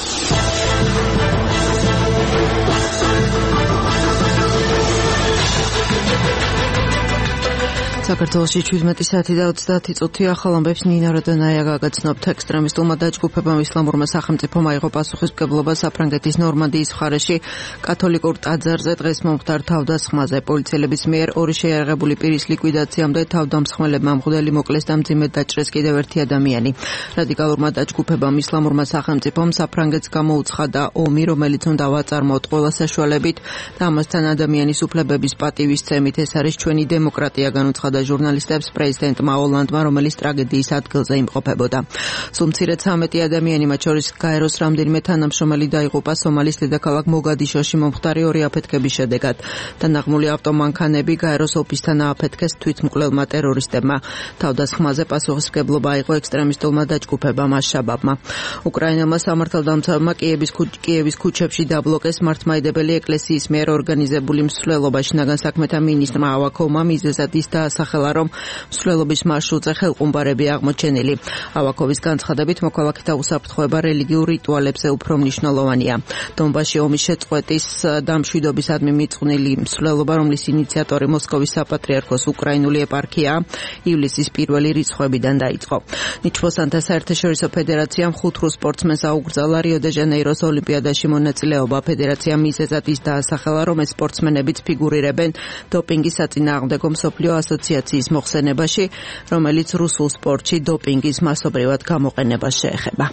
საქართველოში შვიდმეტი საათი და ოცდაათი წუთი ახალ ამბებს ნინა როდონაია გაგაცნობთ. ექსტრემისტულმა დაჯგუფებამ ისლამურმა სახელმწიფომ აიღო პასუხისმგებლობა საფრანგეთის ნორმანდიის მხარეში კათოლიკურ ტაძარზე დღეს მომხდარ თავდასხმაზე. პოლიციელების მიერ ორი შეიარაღებული პირის ლიკვიდაციამდე თავდამსხმელებმა მღვდელი მოკლეს და მძიმედ დაჭრეს კიდევ ერთი ადამიანი. რადიკალურმა დაჯგუფებამ ისლამურმა სახელმწიფომ საფრანგეთს გამოუცხადა ომი, რომელიც უნდა ვაწარმოოთ ყველა საშუალებით და ამასთან ადამიანის უფლებების პატივისცემით. ეს არის ჩვენი დემოკრატია, განუცხადა ჟურნალისტებს პრეზიდენტმა ოლანდმა, რომელიც ტრაგედიის ადგილზე იმყოფებოდა. სულ მცირე ცამეტი ადამიანი, მათ შორის გაეროს რამდენიმე თანამშრომელი დაიღუპა სომალის დედაქალაქ მოგადიშოში მომხდარი ორი აფეთქების შედეგად. დანაღმული ავტომანქანები გაეროს ოფისთან ააფეთქეს თვითმკვლელმა ტერორისტებმა. თავდასხმაზე პასუხისმგებლობა აიღო ექსტრემისტულმა დაჯგუფებამ აშაბაბმა. უკრაინელმა სამართალდამცავმა კიევის კიევის ქუჩებში დაბლოკეს მართლმადიდებელი ეკლესიის მიერ ორგანიზებული მსვლელობა. შინაგან საქმეთა მინისტრმა ავაკოვმა მიზეზად ის დაასახელა, რომ მსვლელობის მარშრუტზე ხელყუმბარები აღმოჩენილი. ავაკოვის განცხადებით, მოქალაქეთა უსაფრთხოება რელიგიურ რიტუალებზე უფრო მნიშვნელოვანია. დონბასში ომის შეწყვეტის და მშვიდობისადმი მიწყვნილი მსვლელობა, რომლის ინიციატორი მოსკოვის საპატრიარქოს უკრაინული ეპარქია, ივლისის პირველი რიცხვებიდან დაიწყო. ნიჩბოსანთა საერთაშორისო ფედერაციამ ხუთ რუს სპორტსმენს აუკრძალა რიო-დე-ჟანეიროს ოლიმპიადაში მონაწილეობა. ფედერაცია მიზეზად ის დაასახელა, რომ ეს სპორტსმენებიც ფიგურირებენ დოპინგის საწინააღმდეგო მსოფლიო ასოციაციის მოხსენებაში, რომელიც რუსულ სპორტში დოპინგის მასობრივად გამოყენებას შეეხება.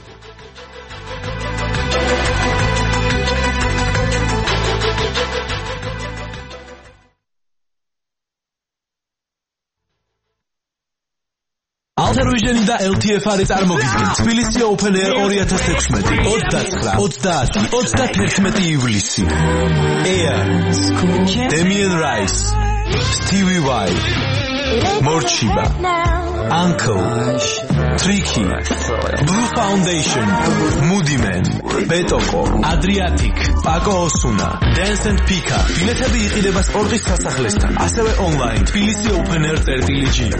Alter-Vision და ელ თი ეფ არი წარმოგიდგენთ თბილისი Open Air ორი ათას ექვსმეტი, ოცდაცხრა, ოცდაათი, ოცდათერთმეტი ივლისი. Air, Damien Rice, Stevie Vai, Morchiba, Uncle, Tricky, Blue Foundation, Moody Man, Betoko, Adriatic, Paco Osuna, Dance and Pika. ბილეთები იყიდება სპორტის სასახლესთან, ასევე online თბილისი Open Air წერტილი ჯი.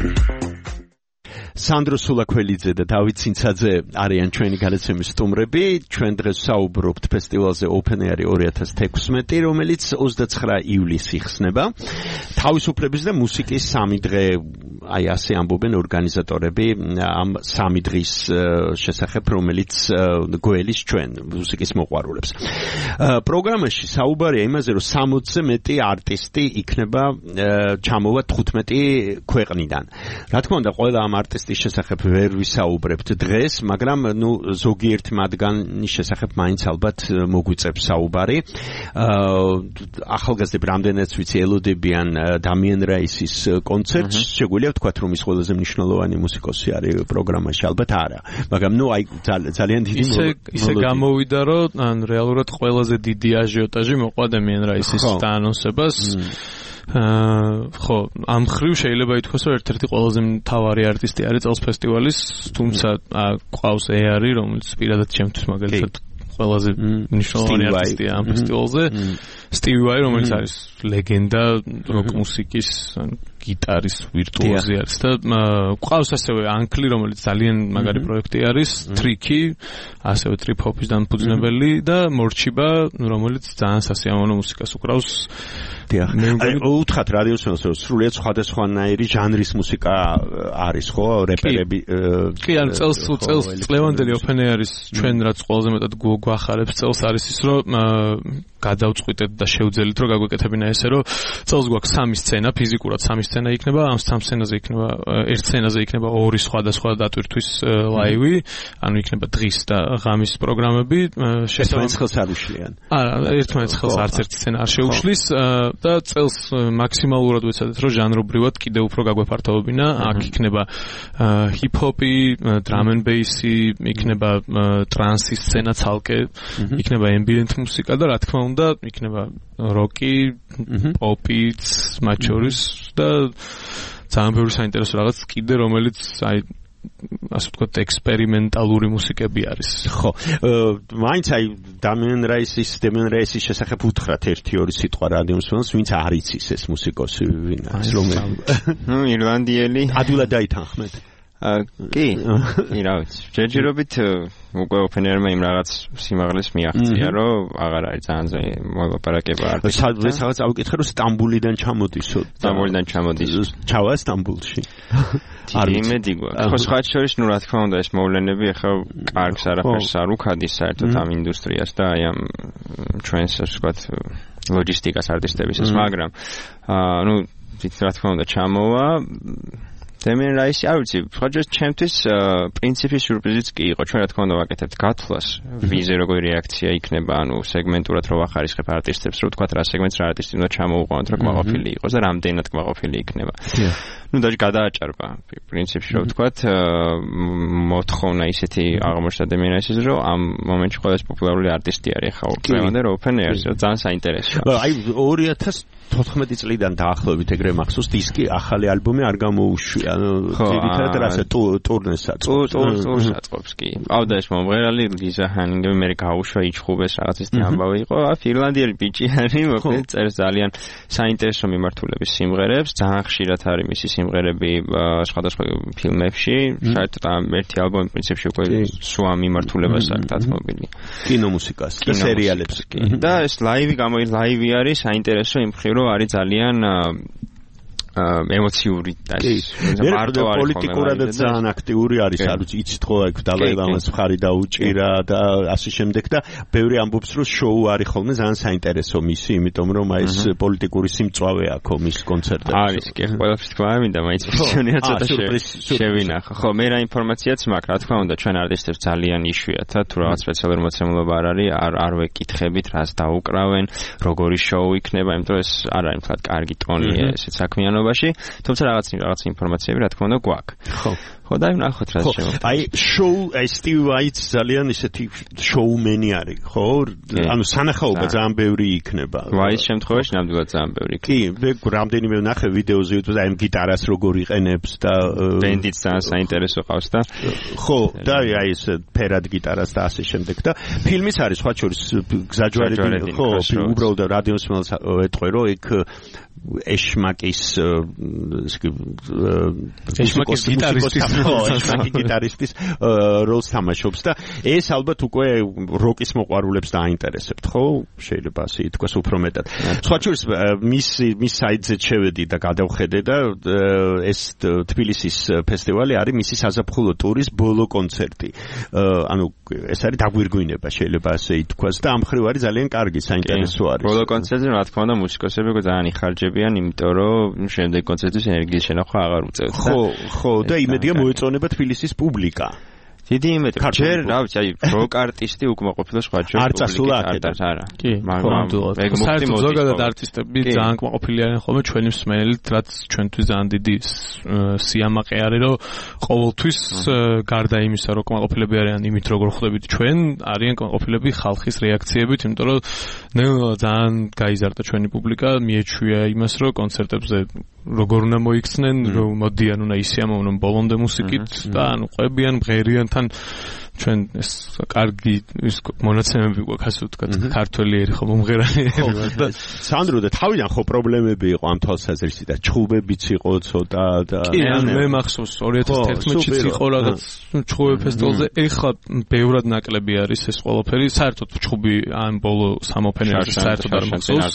სანდრო სულაქველიძე და დავით ცინცაძე არიან ჩვენი გადაცემის სტუმრები. ჩვენ დღეს საუბრობთ ფესტივალზე Open Air ორი ათას ექვსმეტი, რომელიც ოცდაცხრა ივლისს იხსნება. თავისუფლების და მუსიკის სამი დღე, აი ასე ამბობენ ორგანიზატორები ამ სამი დღის შესახებ, რომელიც გველის ჩვენ მუსიკის მოყვარულებს. პროგრამაში საუბარია იმაზე, რომ სამოცზე მეტი არტისტი იქნება ჩამოვა თხუთმეტი ქვეყნიდან. რა თქმა უნდა, ყველა ამ არტისტის შესახებ ვერ ვისაუბრებთ დღეს, მაგრამ ნუ ზოგიერთი მათგანის შესახებ მაინც ალბათ მოგვიწევს საუბარი. ახალგაზრდები რამდენიც ვიცი ელოდებიან დამიენ რაისის კონცერტს, შეგვიძლია ვთქვათ, რომ ის ყველაზე მნიშვნელოვანი მუსიკოსი არის პროგრამაში, ალბათ არა, მაგრამ ნუ აი ძალიან დიდი ისე ისე გამოვიდა, რომ ან რეალურად ყველაზე დიდი აჟიოტაჟი მოყვა დამიენ რაისის დაანონსებას. ხო, ამ ხრივ შეიძლება ითქვას, რომ ერთ-ერთი ყველაზე მთავარი არტისტი არის წელს ფესტივალის, თუმცა ყავს ეარი, რომელიც პირადად ჩემთვის მაგალითად ყველაზე მნიშვნელოვანი არტისტია ამ ფესტივალზე. სტივი ვაი, რომელიც არის ლეგენდა როკ მუსიკის, გიტარის ვირტუოზი არის და ყავს ასევე ანკლი, რომელიც ძალიან მაგარი პროექტი არის, ტრიკი, ასევე ტრიპ-ჰოპის დამფუძნებელი და მორჩიბა, რომელიც ძალიან სასიამოვნო მუსიკას უკრავს. დიახ. აი უთხრათ რადიოსანს, რომ სრულიად სხვადასხვანაირი ჟანრის მუსიკა არის, ხო, რეპერები. კი, ან წელს წელს წლევანდელი Open Air-ის ჩვენ რაც ყველაზე მეტად გვახარებს წელს არის ის, რომ გადავწყვიტეთ და შევძელით, რომ გაგვეკეთებინა ესე, რომ წელს გვაქვს სამი სცენა, ფიზიკურად სამი სცენა იქნება, ამ სამ სცენაზე იქნება ერთ სცენაზე იქნება ორი სხვადასხვა დატვირთვის ლაივი, ანუ იქნება დღის და ღამის პროგრამები. ერთმანეთს ხელს არ უშლიან. არა, ერთმანეთს ხელს არც ერთი სცენა არ შეუშლის და წელს მაქსიმალურად ვეცადეთ, რომ ჟანრობრივად კიდევ უფრო გაგვეფართოვებინა. აქ იქნება ჰიპ-ჰოპი, drum and bass-ი, იქნება ტრანსის სცენა ცალკე, იქნება ambient მუსიკა და რა თქმა უნდა, იქნება როკი, პოპიც, მათ შორის და ძალიან ბევრი საინტერესო რაღაც კიდე, რომელიც აი ასე ვთქვათ, ექსპერიმენტალური მუსიკები არის. ხო, მაინც აი დამიენ რაისის, დამიენ რაისის შესახებ უთხრათ ერთი ორი სიტყვა რადიოსმენს, ვინც არ იცის ეს მუსიკოსი, ვინ არის, რომელიც ნუ ირლანდიელი. ადვილად დაითანხმეთ. კი, რა ვიცი. ჯერჯერობით უკვე Open Air-მა იმ რაღაც სიმაღლეს მიაღწია, რომ აღარ არის ძალიან მოლაპარაკება არტისტი. სადღაც ავიკითხე, რომ სტამბულიდან ჩამოდისო. სტამბულიდან ჩამოდის. ჩავა სტამბულში. არ იმედი გვაქვს. ხო, სხვა შორის, ნუ რა თქმა უნდა, ეს მოვლენები ახლა კარგს არაფერს არ უქადის საერთოდ ამ ინდუსტრიას და აი ამ ჩვენს, ასე ვთქვათ, ლოჯისტიკას არტისტებისას, მაგრამ აა ნუ რა თქმა უნდა ჩამოვა Damien Rice, არ ვიცი, სხვა ჯერ ჩემთვის პრინციპის სიურპრიზიც კი იყო. ჩვენ რა თქმა უნდა ვაკეთებთ გათვლას, ვიზე როგორი რეაქცია იქნება, ანუ სეგმენტურად რო ვახარისხებ არტისტებს, რო თქვათ რა სეგმენტს რა არტისტი უნდა ჩამოუყვანოთ, რა კმაყოფილი იყოს და რამდენად კმაყოფილი იქნება. ну даже გადააჭარბა პრინციპში რო ვთქვათ მოთხოვნა ისეთი აღმოჩნდა Damien Rice-ის რომ ამ მომენტში ყველაზე პოპულარული არტისტი არის ხა ყველგან და open air-ს ძალიან საინტერესოა. აი ორი ათას თოთხმეტი წლიდან დაახლოებით ეგრე მახსოვს დისკი ახალი ალბომი არ გამოუშვია. ანუ ძირითადად რაცა ტურნეს საწყობს. ტურნეს საწყობს კი. ყავდა ეს მომღერალი ლიზა ჰანინგემი მე გაუშვა იჩხუბეს რაღაც ისეთი ამბავი იყო. ა ფინლანდიელი ბიჭი არის მოკლედ წერს ძალიან საინტერესო მიმართულების სიმღერებს. ძალიან ხშირად არის მისი სიმღერები სხვადასხვა ფილმებში. საერთოდ ამ ერთი ალბომი პრინციპში უკვე სულ ამ მიმართულებას აქვს დათმობილი. კინომუსიკას და სერიალებს კი. და ეს ლაივი გამო ლაივი არის საინტერესო იმ მხრივ რომ არის ძალიან ემოციური და მარტო არის პოლიტიკურად ძალიან აქტიური არის, არ ვიცი, იცით ხო აქ დალაი ლამას მხარი დაუჭირა და ასე შემდეგ და ბევრი ამბობს რომ შოუ არის ხოლმე ძალიან საინტერესო მისი, იმიტომ რომ აი ეს პოლიტიკური სიმწვავე აქვს მის კონცერტებში. არის კი, ყველაფერს თქვა მინდა, მაინც ფიქრია ცოტა შევინახო. ხო, მე რა ინფორმაციაც მაქვს, რა თქმა უნდა, ჩვენ არტისტებს ძალიან იშვიათად თუ რაღაც სპეციალური მოცემულობა არ არის, არ არ ვეკითხებით, რას დაუკრავენ, როგორი შოუ იქნება, იმიტომ ეს არ არის მთლად კარგი ტონი ესეც საქმიანობა. თუმცა რაღაც რაღაც ინფორმაციები რა თქმა უნდა გვაქვს. ხო. ხო და ნახოთ რა შემოგვიყვება. აი შოუ აი სტივ ვაიტს ძალიან ისეთი შოუმენი არის, ხო? ანუ სანახაობა ძალიან ბევრი იქნება. ვაის შემთხვევაში ნამდვილად ძალიან ბევრი. კი, მე რამდენიმე ვნახე ვიდეოზე YouTube-ზე აი გიტარას როგორ იყენებს და ბენდიც ძალიან საინტერესო ყავს და ხო, და აი ეს ფერად გიტარას და ასე შემდეგ და ფილმიც არის სხვა შორის გზაჯვარედინი, ხო, უბრალოდ რადიოს მელს ეტყვე რომ იქ ეშმაკის ეშმაკის გიტარისტის ეშმაკის გიტარისტის როლს თამაშობს და ეს ალბათ უკვე როკის მოყვარულებს დააინტერესებთ, ხო? შეიძლება ასე ითქვას უფრო მეტად. სხვა შორის მის მის საიტზე შევედი და გადავხედე და ეს თბილისის ფესტივალი არის მისი საზაფხულო ტურის ბოლო კონცერტი. ანუ ეს არის დაგვირგვინება, შეიძლება ასე ითქვას და ამ ხრივ არის ძალიან კარგი, საინტერესო არის. ბოლო კონცერტზე რა თქმა უნდა მუსიკოსები ძალიან იხარჯებიან, იმიტომ რომ შემდეგ კონცერტის ენერგიის შენახვა აღარ უწევთ. ხო, ხო, და იმედია მოეწონება თბილისის პუბლიკა. დიდი იმედი. ჯერ რა ვიცი, აი როკ არტისტი უკმაყოფილო სხვა ჯერ არ წასულა აქედან არა. კი, ნამდვილად. საერთოდ ზოგადად არტისტები ძალიან უკმაყოფილი არიან ხოლმე ჩვენი მსმენელით, რაც ჩვენთვის ძალიან დიდი სიამაყე არის, რომ ყოველთვის გარდა იმისა, რომ უკმაყოფილები არიან იმით, როგორ ხვდებით ჩვენ, არიან უკმაყოფილები ხალხის რეაქციებით, იმიტომ რომ ნელა ძალიან გაიზარდა ჩვენი პუბლიკა, მიეჩვია იმას, რომ კონცერტებზე როგორ უნდა მოიქცნენ, რომ მოდიან, უნდა ისიამოვნონ ბოლომდე მუსიკით და ანუ ყვებიან, მღერიან თან ჩვენ ეს კარგი ის მონაცემები გვაქვს, ასე ვთქვათ, ქართველი ხო მომღერალი და სანდრო და თავიდან ხო პრობლემები იყო ამ თვალსაზრისით და ჩხუბებიც იყო ცოტა და კი, მე მახსოვს ორი ათას თერთმეტში იყო რაღაც ჩხუბი ფესტივალზე, ეხლა ბევრად ნაკლები არის ეს ყველაფერი, საერთოდ ჩხუბი ამ ბოლო სამოფენერში საერთოდ არ მახსოვს.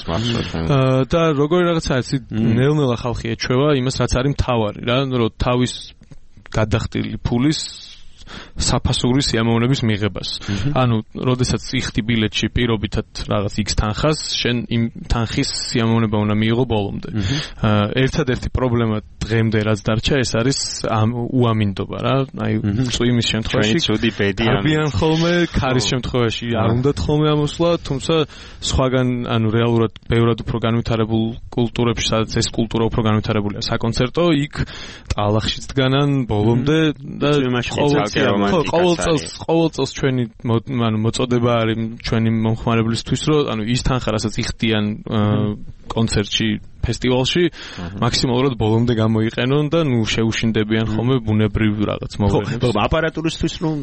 და როგორი რაღაცა ის ნელ-ნელა ხალხი ეჩვევა იმას, რაც არის მთავარი რა, რომ თავის გადახდილი ფულის საფასური სიამოვნების მიღებას. ანუ, როდესაც იხდი ბილეთში პირობითად რაღაც X თანხას, შენ იმ თანხის სიამოვნება უნდა მიიღო ბოლომდე. ერთადერთი პრობლემა დღემდე რაც დარჩა, ეს არის ამ უამინდობა რა. აი, წვიმის შემთხვევაში ცუდი ბედიან. არიან ხოლმე, ქარის შემთხვევაში არ უნდათ ხოლმე ამოსვლა, თუმცა სხვაგან, ანუ რეალურად ბევრად უფრო განვითარებულ კულტურებში, სადაც ეს კულტურა უფრო განვითარებულია საკონცერტო, იქ ტალახშიც დგანან ბოლომდე და ხო, ყოველ წელს ყოველ წელს ჩვენი ანუ მოწოდება არის ჩვენი მომხმარებლისთვის, რომ ანუ ის თანხა, რასაც იხდიან კონცერტში, ფესტივალში, მაქსიმალურად ბოლომდე გამოიყენონ და ნუ შეუშინდებიან ხოლმე ბუნებრივ რაღაც მოვლენებს. ხო, აპარატურისთვის რომ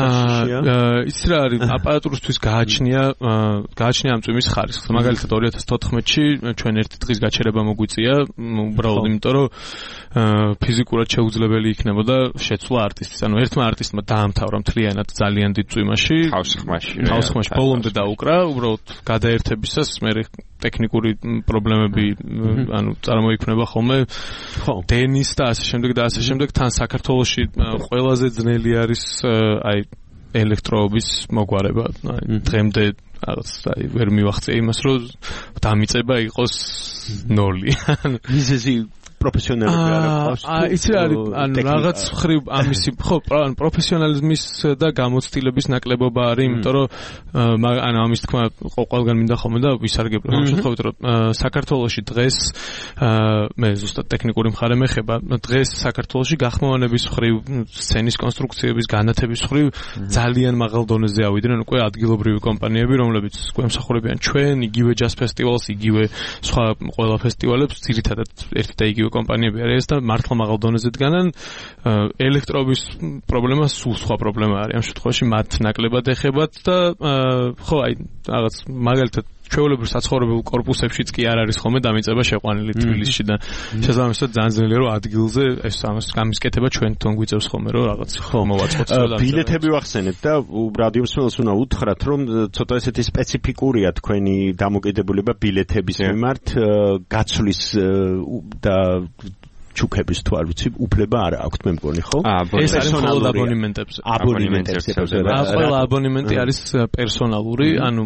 აა ის რა არის, აპარატურისთვის გააჩნია გააჩნია ამ წვიმის ხარისხი. მაგალითად ორი ათას თოთხმეტში ჩვენ ერთი დღის გაჩერება მოგვიწია, უბრალოდ იმიტომ რომ ფიზიკურად შეუძლებელი იქნებოდა შეცვლა არტისტის. ანუ ერთმა არტისტმა დაამთავრა მთლიანად ძალიან დიდ წვიმაში, ხავსხმაში. ხავსხმაში ბოლომდე დაუკრა, უბრალოდ გადაერთებისას მე ტექნიკური პრობლემები ანუ წარმოიქმნება ხოლმე დენის და ასე შემდეგ და ასე შემდეგ. თან საქართველოში ყველაზე ძნელი არის აი ელექტროობის მოგვარება. აი დღემდე რაღაც აი ვერ მივახცე იმას, რომ დამიწება იყოს ნოლი. მიზეზი პროფესიონალები არ აქვს. აა იცი რა არის, ანუ რაღაც ხრივ ამისი ხო, პროფესიონალიზმის და გამოცდილების ნაკლებობა არის, იმიტომ რომ ანუ ამის თქმა ყველგან მინდა ხოლმე და ვისარგებლო ამ შემთხვევით, რომ საქართველოში დღეს მე ზუსტად ტექნიკური მხარე მეხება, დღეს საქართველოში გახმოვანების ხრივ, სცენის კონსტრუქციების, განათების ხრივ ძალიან მაღალ დონეზე ავიდნენ უკვე ადგილობრივი კომპანიები, რომლებიც გვემსახურებიან ჩვენ, იგივე ჯაზ ფესტივალს, იგივე სხვა ყველა ფესტივალებს, ძირითადად ერთი და იგივე კომპანიები არის და მართლა მაღალ დონეზე დგანან. ელექტრობის პრობლემა სულ სხვა პრობლემა არის. ამ შემთხვევაში მათ ნაკლებად ეხებათ და ხო, აი რაღაც მაგალითად ჩვეულებრივ საცხოვრებელ კორპუსებშიც კი არ არის ხოლმე დამიწება შეყვანილი თბილისში და შესაბამისად ძალიან ძნელია რომ ადგილზე ეს ამას გამისკეთება ჩვენ თვითონ გვიწევს ხოლმე რომ რაღაც მოვაწყოთ. ბილეთები ვახსენეთ და რადიო მსმენელს უნდა უთხრათ რომ ცოტა ესეთი სპეციფიკურია თქვენი დამოკიდებულება ბილეთების მიმართ გაცვლის და ჩუქების თუ არ ვიცი, უფლება არ აქვს მე მგონი, ხო? ეს არის მხოლოდ აბონემენტებზე. აბონემენტებზე. ყველა აბონემენტი არის პერსონალური, ანუ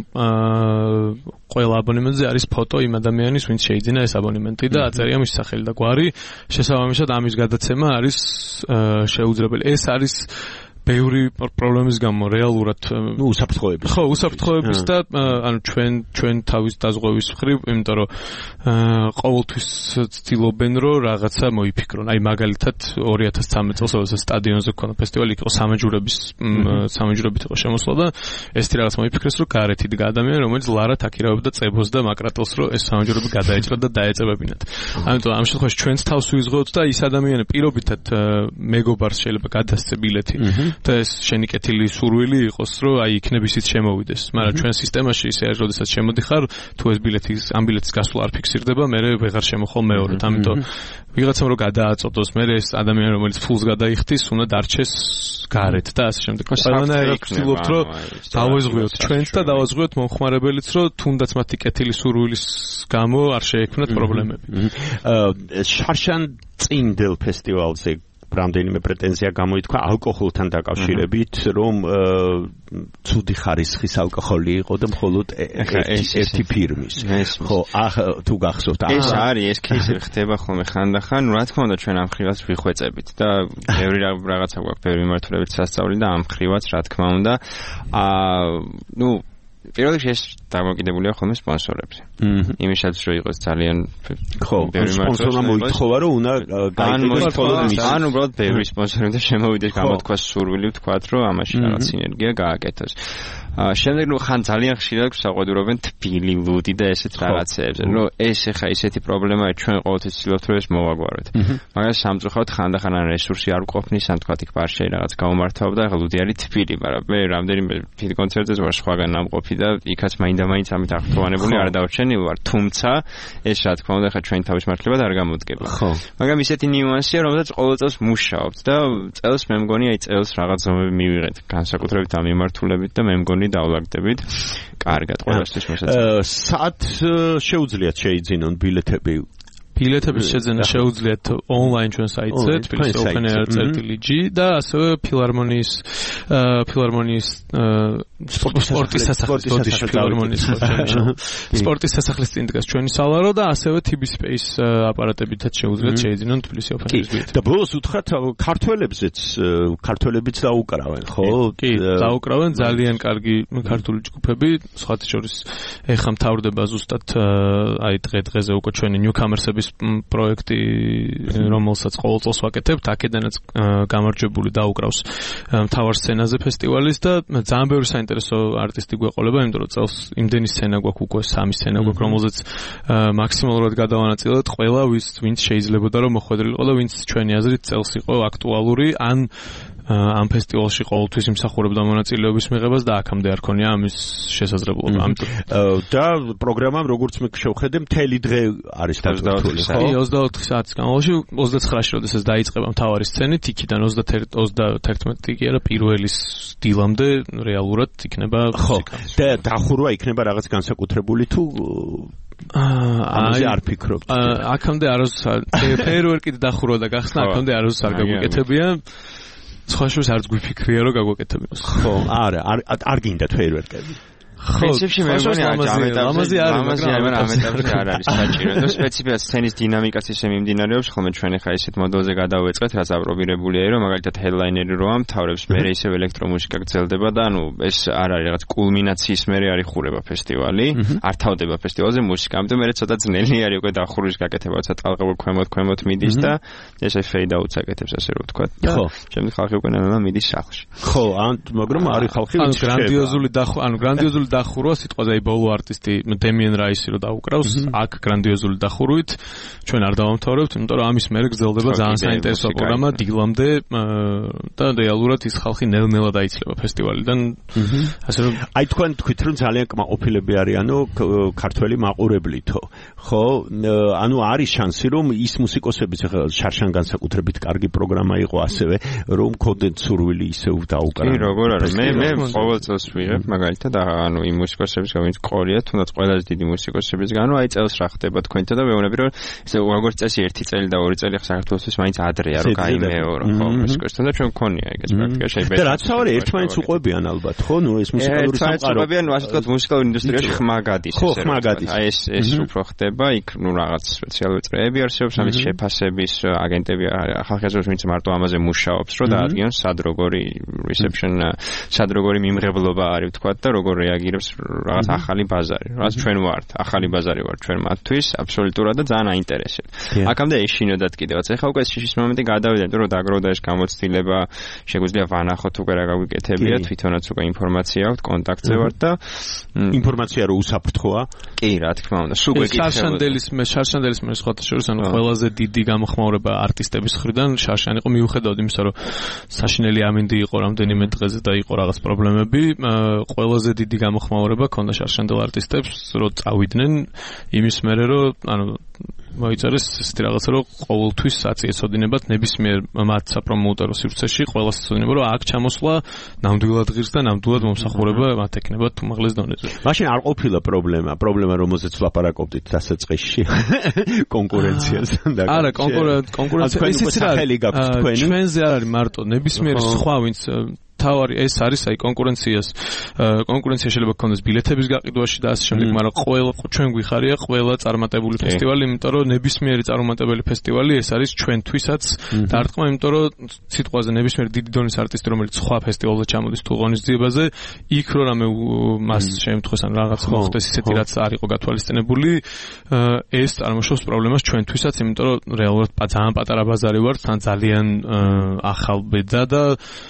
ყველა აბონემენტზე არის ფოტო იმ ადამიანის, ვინც შეიძინა ეს აბონემენტი და აწერია მისი სახელი და გვარი. შესაბამისად ამის გადაცემა არის შეუძლებელი. ეს არის ბევრი პრობლემის გამო რეალურად ნუ უსაფრთხოების ხო უსაფრთხოების და ანუ ჩვენ ჩვენ თავის დაზღვევის მხრივ იმიტომ რომ ყოველთვის ცდილობენ რომ რაღაცა მოიფიქრონ აი მაგალითად ორი ათას ცხრამეტ წელს როდესაც სტადიონზე ქონა ფესტივალი იყო სამაჯურების სამაჯურებით იყო შემოსვლა და ესეთი რაღაც მოიფიქრეს რომ გარეთ იდგა ადამიანი რომელიც ლარად აკირავებდა წებოს და მაკრატელს რომ ეს სამაჯურები გადაეჭრა და დაეწებებინათ ამიტომ ამ შემთხვევაში ჩვენც თავს ვიზღოთ და ის ადამიანი პირობითად მეგობარს შეიძლება გადასცე ბილეთი და ეს შენიკეთილი სურვილი იყოს, რომ აი იქნებ ისიც შემოვიდეს. მაგრამ ჩვენ სისტემაში ისე არის, როდესაც შემოდიხარ, თუ ეს ბილეთის ამ ბილეთის გასვლა არ ფიქსირდება, მე ვეღარ შემოხვალ მეორედ. ამიტომ ვიღაცამ რომ გადააწოდოს, მე ეს ადამიანი რომელიც ფულს გადაიხდის, უნდა დარჩეს გარეთ და ასე შემდეგ. ყველანაირად ვცდილობთ, რომ დავეზღვიოთ ჩვენც და დავეზღვიოთ მომხმარებელიც, რომ თუნდაც მათი კეთილი სურვილის გამო არ შეექმნათ პრობლემები. შარშან წინდელ ფესტივალზე რამდენიმე პრეტენზია გამოითქვა ალკოჰოლთან დაკავშირებით, რომ ცუდი ხარისხის ალკოჰოლი იყო და მხოლოდ ერთი ფირმის. ხო, თუ გახსოვთ, ეს არის, ეს кейსი ხდება ხოლმე ხანდახან, რა თქმა უნდა ჩვენ ამ ხრივაც ვიხვეწებით და ბევრი რაღაცა გვაქვს, ბევრი მიმართულებით სასწაული და ამ ხრივაც რა თქმა უნდა, აა, ნუ პირველ რიგში ეს დამოკიდებულია ხოლმე სპონსორებზე. იმისათვის რომ იყოს ძალიან ხო, სპონსორმა მოითხოვა რომ უნდა გაიგოს მხოლოდ ან უბრალოდ ბევრი სპონსორი უნდა შემოვიდეს გამოთქვას სურვილი ვთქვათ რომ ამაში რაღაც სინერგია გააკეთოს. შემდეგ ნუ ხან ძალიან ხშირად გვსაყვედურობენ თბილი ლუდი და ესეთ რაღაცეებზე. ნუ ეს ახლა ისეთი პრობლემაა ჩვენ ყოველთვის ვცდილობთ რომ ეს მოვაგვაროთ. მაგრამ სამწუხაროდ ხანდახან ან რესურსი არ გვყოფნის ან თქვათ იქ ბარშეი რაღაც გამომართავ და ახლა ლუდი არის თბილი, მაგრამ მე რამდენიმე ფიტ კონცერტზე ვარ სხვაგან ამყოფი და იქაც მაინდა-მაინც ამით აღფრთოვანებული არ დავჩენილი ვარ, თუმცა ეს რა თქმა უნდა ხა ჩვენ თავის მართლებად არ გამოდგება. მაგრამ ისეთი ნიუანსია, რომელსაც ყოველ წელს მუშაობთ და წელს მე მგონი აი წელს რაღაც ზომები მივიღეთ, განსაკუთრებით ამ მიმართულებით და მე მგონი დავლაგდებით. კარგად, ყველასთვის მოსაწევი. სად შეუძლიათ შეიძინონ ბილეთები? ბილეთების შეძენა შეუძლიათ ონლაინ ჩვენ საიტზე თბილისის open air dot g და ასევე ფილარმონიის ფილარმონიის სპორტის სასახლის ფილარმონიის სპორტის სასახლის წინ დგას ჩვენი სალარო და ასევე T B Space აპარატებითაც შეუძლიათ შეიძინონ თბილისის open air ბილეთები. და ბოლოს უთხრათ ქართველებზეც ქართველებიც დაუკრავენ, ხო? კი, დაუკრავენ ძალიან კარგი ქართული ჯგუფები, სხვათა შორის ეხლა მთავრდება ზუსტად აი დღე-დღეზე უკვე ჩვენი newcomersების პროექტი, რომელსაც ყოველ წელს ვაკეთებთ, აქედანაც გამარჯვებული დაუკრავს მთავარ სცენაზე ფესტივალის და ძალიან ბევრი საინტერესო არტისტი გვეყოლება, იმიტომ რომ წელს იმდენი სცენა გვაქვს უკვე სამი სცენა გვაქვს, რომელზეც მაქსიმალურად გადავანაწილოთ ყველა, ვინც შეიძლებოდა რომ მოხვედრილიყო და ვინც ჩვენი აზრით წელს იყო აქტუალური, ან ამ ფესტივალში ყოველთვის იმსახურებდა მონაწილეობის მიღებას და აქამდე არ ქონია ამის შესაძლებლობა. ამიტომ და პროგრამამ როგორც მე შევხედე, მთელი დღე არის დაწესებული, ხო? ოცდაოთხი საათის განმავლობაში, ოცდაცხრაში როდესაც დაიწყება მთავარი სცენით, იქიდან ოცდაათერთმეტი კი არა, პირველის დილამდე რეალურად იქნება მუსიკა. და დახურვა იქნება რაღაც განსაკუთრებული თუ ამაზე არ ფიქრობთ? აქამდე არასდროს ფეიერვერკით დახურვა და გახსნა, აქამდე არასდროს არ გაგვიკეთებია. სხვა შორის არც გვიფიქრია რომ გაგვეკეთებინოს. ხო, არა, არ არ გინდათ ფეიერვერკები. პრინციპში მე მგონი ამაზე არ ამეტაბზე არ არის საჭირო. და სპეციფიკად სცენის დინამიკაც ისე მიმდინარეობს, ხოლმე ჩვენ ახლა ისეთ მოდელზე გადავეწყეთ, რაც აპრობირებულია, რომ მაგალითად ჰედლაინერი რო ამთავრებს, მერე ისევ ელექტრომუსიკა გრძელდება და ანუ ეს არ არის რაღაც კულმინაციის მერე არ იხურება ფესტივალი, არ თავდება ფესტივალზე მუსიკა, ამიტომ მერე ცოტა ძნელი არის უკვე დახურვის გაკეთება, როცა ტალღებო ქვემოთ ქვემოთ მიდის და ესე ფეიდ აუტს აკეთებს, ასე რომ ვთქვა. ხო, შემდეგ ხალხი უკვე ნელა მიდის სახლში. ხო, ან მაგრამ არის ხალხი ანუ გრანდიოზული დახ ანუ გრანდიოზული დახურვა სიტყვაზე აი ბოლო არტისტი დემიენ რაისი რო დაუკრავს აქ გრანდიოზული დახურვით ჩვენ არ დავამთავრებთ იმიტომ რომ ამის მერე გრძელდება ძალიან საინტერესო პროგრამა დილამდე და რეალურად ის ხალხი ნელ-ნელა დაიცლება ფესტივალიდან ასე რომ აი თქვენ თქვით რომ ძალიან კმაყოფილები არიანო ქართველი მაყურებლითო ხო ანუ არის შანსი რომ ის მუსიკოსებიც შარშან განსაკუთრებით კარგი პროგრამა იყო ასევე რომ ქონდეთ სურვილი ისევ დაუკრა კი როგორ არის მე მე ყოველ წელს ვიღებ მაგალითად ანუ იმ მუსიკოსების გამო ვინც ყორია თუნდაც ყველაზე დიდი მუსიკოსების გამო აი წელს რა ხდება თქვენთან და მეუბნები რომ ესე როგორც წესი ერთი წელი და ორი წელი საქართველოსთვის მაინც ადრეა რომ გაიმეორო ხო მუსიკოსთან და ჩვენ მქონია ეგეც პრაქტიკა შეიძლება და რაც თავი ერთმანეთს უყვებიან ალბათ ხო ნუ ეს მუსიკალური სამყარო უყვებიან ასე ვთქვათ მუსიკალურ ინდუსტრიაში ხმა გადის ხო ხმა გადის აი ეს ეს უფრო ხდება იქ ნუ რაღაც სპეციალური წრეები არსებობს ამის შეფასების აგენტები ხალხი აზრობს ვინც მარტო ამაზე მუშაობს რომ დაადგინოს სად როგორი reception სად როგორი მიმღებლობა არის ვთქვათ და როგორ რეაგირებს რაღაც ახალი ბაზარი. რაც ჩვენ ვართ, ახალი ბაზარი ვართ ჩვენ მათთვის, აბსოლუტურად და ძალიან აინტერესებს. აქამდე ეშინოდათ კიდევაც. ეხლა უკვე შიშის მომენტი გადავიდა, იმიტომ რომ დაგროვდა ეს გამოცდილება, შეგვიძლია ვანახოთ უკვე რა გაგვიკეთებია, თვითონაც უკვე ინფორმაცია აქვს, კონტაქტზე ვართ და ინფორმაცია რო უსაფრთხოა. კი, რა თქმა უნდა. სულ გვეკითხება. შარშანდელის მე შარშანდელის მე სხვათა შორის ანუ ყველაზე დიდი გამოხმაურება არტისტების მხრიდან შარშან იყო მიუხედავად იმისა, რომ საშინელი ამინდი იყო რამდენიმე დღეზე და იყო რაღაც პრობლემები, ყველაზე დიდი გამოხმაურება ქონდა შარშანდელ არტისტებს, რომ წავიდნენ იმის მერე, რომ ანუ მოიწერეს ისეთი რაღაცა, რომ ყოველთვის აწიეცოდინებათ ნებისმიერ მათ საპრომოუტერო სივრცეში ყოველას ეცოდინება, რომ აქ ჩამოსვლა ნამდვილად ღირს და ნამდვილად მომსახურება მათ ექნებათ უმაღლეს დონეზე. მაშინ არ ყოფილა პრობლემა, პრობლემა რომელზეც ვლაპარაკობდით დასაწყისში კონკურენციასთან და არა, კონკურენცია ისიც რა არის, ჩვენზე არ არის მარტო ნებისმიერ სხვა ვინც თავარი ეს არის აი კონკურენციას კონკურენცია შეიძლება გქონდეს ბილეთების გაყიდვაში და ასე შემდეგ, მაგრამ ყველა ჩვენ გვიხარია ყველა წარმატებული ფესტივალი, იმიტომ რომ ნებისმიერი წარმატებული ფესტივალი ეს არის ჩვენთვისაც დარტყმა, იმიტომ რომ სიტყვაზე ნებისმიერი დიდი დონის არტისტი რომელიც სხვა ფესტივალზე ჩამოდის თუ ღონისძიებაზე, იქ რო რამე მას შემთხვევას ან რაღაც მოხდეს ისეთი რაც არ იყო გათვალისწინებული, ეს წარმოშობს პრობლემას ჩვენთვისაც, იმიტომ რომ რეალურად ძალიან პატარა ბაზარი ვართ, თან ძალიან ახალ ბედა და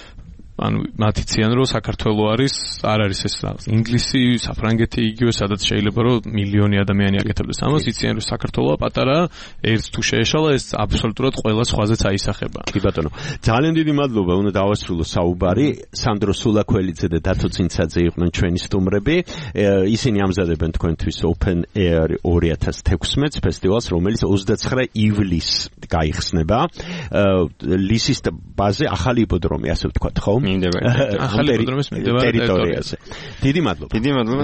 ანუ მათიციან რომ საქართველო არის არ არის ეს რაღაც ინგლისი, საფრანგეთი იგივე სადაც შეიძლება რომ მილიონი ადამიანი აკეთებდეს ამას, იციან რომ საქართველოა პატარა, ერთ თუ შეეშალა ეს აბსოლუტურად ყველა სხვაზეც აისახება. კი ბატონო, ძალიან დიდი მადლობა, უნდა დავასრულო საუბარი. სანდრო სულაქველიძე და დათო ცინცაძე იყვნენ ჩვენი სტუმრები. ისინი ამზადებენ თქვენთვის Open Air ორი ათას თექვსმეტ ფესტივალს, რომელიც ოცდაცხრა ივლისს გაიხსნება. ლისის ბაზე ახალი იპოდრომი, ასე ვთქვათ, ხო? ახალი იპოდრომის მიმდებარე ტერიტორიაზე. დიდი მადლობა. დიდი მადლობა.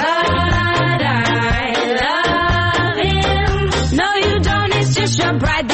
Bright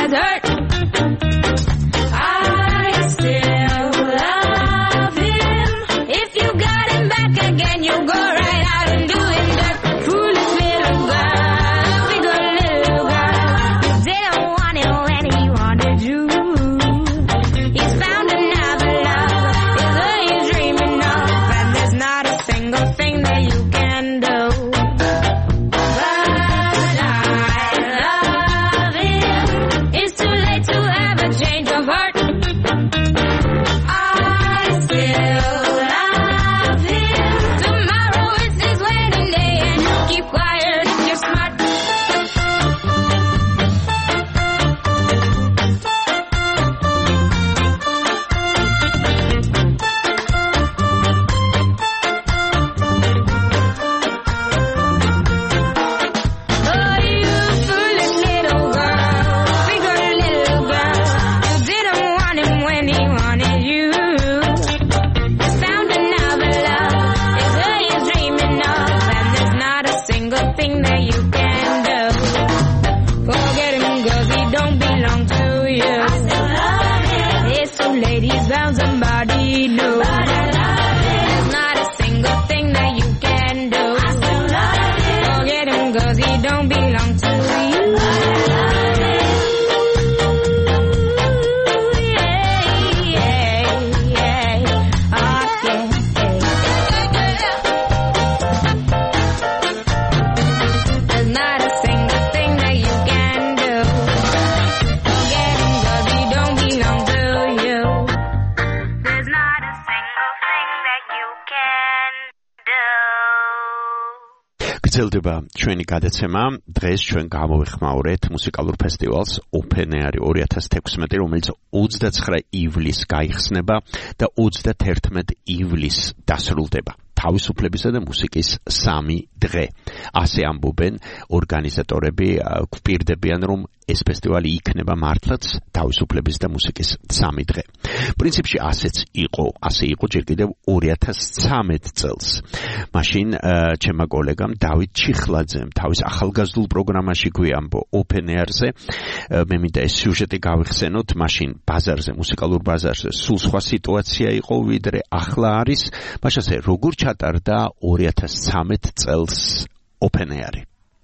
გრძელდება ჩვენი გადაცემა. დღეს ჩვენ გამოვიხმაურეთ მუსიკალურ ფესტივალს Open Air ორი ათას თექვსმეტი, რომელიც ოცდაცხრა ივლისს გაიხსნება და ოცდაათერთმეტი ივლისს დასრულდება. თავისუფლებისა და მუსიკის სამი დღე. ასე ამბობენ ორგანიზატორები, გვპირდებიან, რომ ეს ფესტივალი იქნება მართლაც თავისუფლების და მუსიკის სამი დღე. პრინციპში ასეც იყო, ასე იყო ჯერ კიდევ ორი ათას ცხრამეტ წელს. მაშინ ჩემმა კოლეგამ დავით ჩიხლაძემ თავის ახალგაზრდულ პროგრამაში გვიამბო Open Air-ზე, მე მინდა ეს სიუჟეტი გავიხსენოთ, მაშინ ბაზარზე, მუსიკალურ ბაზარზე სულ სხვა სიტუაცია იყო, ვიდრე ახლა არის, მაშასე როგორ ჩატარდა ორი ათას ცხრამეტ წელს Open Air-ი.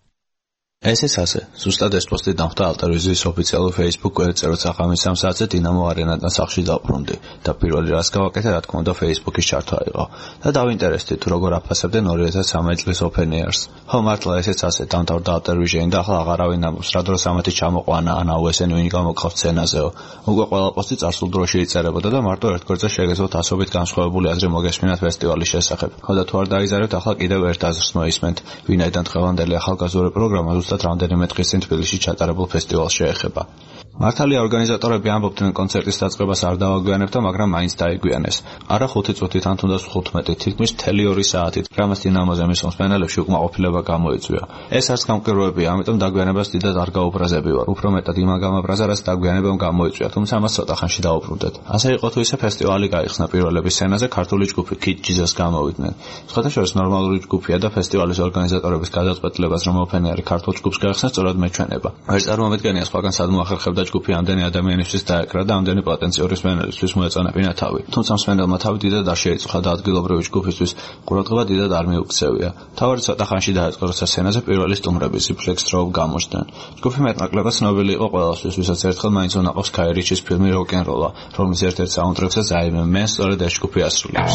ეს ის ასე, ზუსტად ეს პოსტი დამხვდა ალტერვიზიის ოფიციალურ Facebook გვერდზე, როცა ხამის სამ საათზე დინამო არენიდან სახლში დავბრუნდი და პირველი რაც გავაკეთე, რა თქმა უნდა, Facebook-ის ჩართვა იყო და დავინტერესდი თუ როგორ აფასებდნენ ორი ათას ცხრამეტ წლის Open Air-ს. ხო, მართლა ესეც ასე, დამთავრდა ალტერვიზიები და ახლა აღარავინ ამბობს, რა დროს ამათი ჩამოყვანა, ანაუ ესენი ვინ გამოგხავს სცენაზეო. უკვე ყველა პოსტი წარსულ დროში იწერებოდა და მარტო ერთ გვერდზე შეგეძლოთ ასობით განსხვავებული აზრი მოგესმინათ ფესტივალის შესახებ. ხო და თუ არ დაიზარებთ, ახლა კიდევ ერთ აზრს მოისმენთ, ვინაიდან დღევანდელი ახალგაზრდული პროგრამა ზუსტად რამდენიმე დღის წინ თბილისში ჩატარებულ ფესტივალს შეეხება. მართალია ორგანიზატორები ამბობდნენ კონცერტის დაწყებას არ დავაგვიანებთ, მაგრამ მაინც დაიგვიანეს. არა ხუთი წუთით, ან თუნდაც თხუთმეტი, თითქმის მთელი ორი საათით. რამაც დინამოზე მის მსმენელებში უკმაყოფილება გამოიწვია. ეს არც გამკვირვებია, ამიტომ დაგვიანებას დიდად არ გაუბრაზები ვარ. უფრო მეტად იმან გამაბრაზა, რაც დაგვიანებამ გამოიწვია, თუმცა მას ცოტა ხანში დავუბრუნდეთ. ასე იყო თუ ისე ფესტივალი გაიხსნა პირველების სცენაზე, ქართული ჯგუფი Kid Jesus გამოვიდნენ. სხვათა შორის ნორმალური ჯგუფია და ფესტივალის ორგანიზატორების გადაწყვეტილებას, რომ Open Air ქართულ ჯგუფს გაიხსნა, სწორად მეჩვენება. ვერ წარმომედგენია სხვაგან სად მოახერხებდა ჯგუფი ამდენი ადამიანისთვის დაეკრა და ამდენი პოტენციური მსმენელისთვის მოეწონებინა თავი. თუმცა მსმენელმა თავი დიდად არ შეიწყო და ადგილობრივი ჯგუფისთვის ყურადღება დიდად არ მიუქცევია. თავი ცოტა ხანში დაიწყო, როცა სცენაზე პირველი სტუმრები Flex Strobe გამოჩნდნენ. ჯგუფი მეტნაკლებად ცნობილი იყო ყველასთვის, ვისაც ერთხელ მაინც უნაყოფს Guy Ritchie-ის ფილმი Rock and Roll, რომლის ერთ-ერთ საუნდტრეკსაც აიმე მე სწორედ ეს ჯგუფი ასრულებს.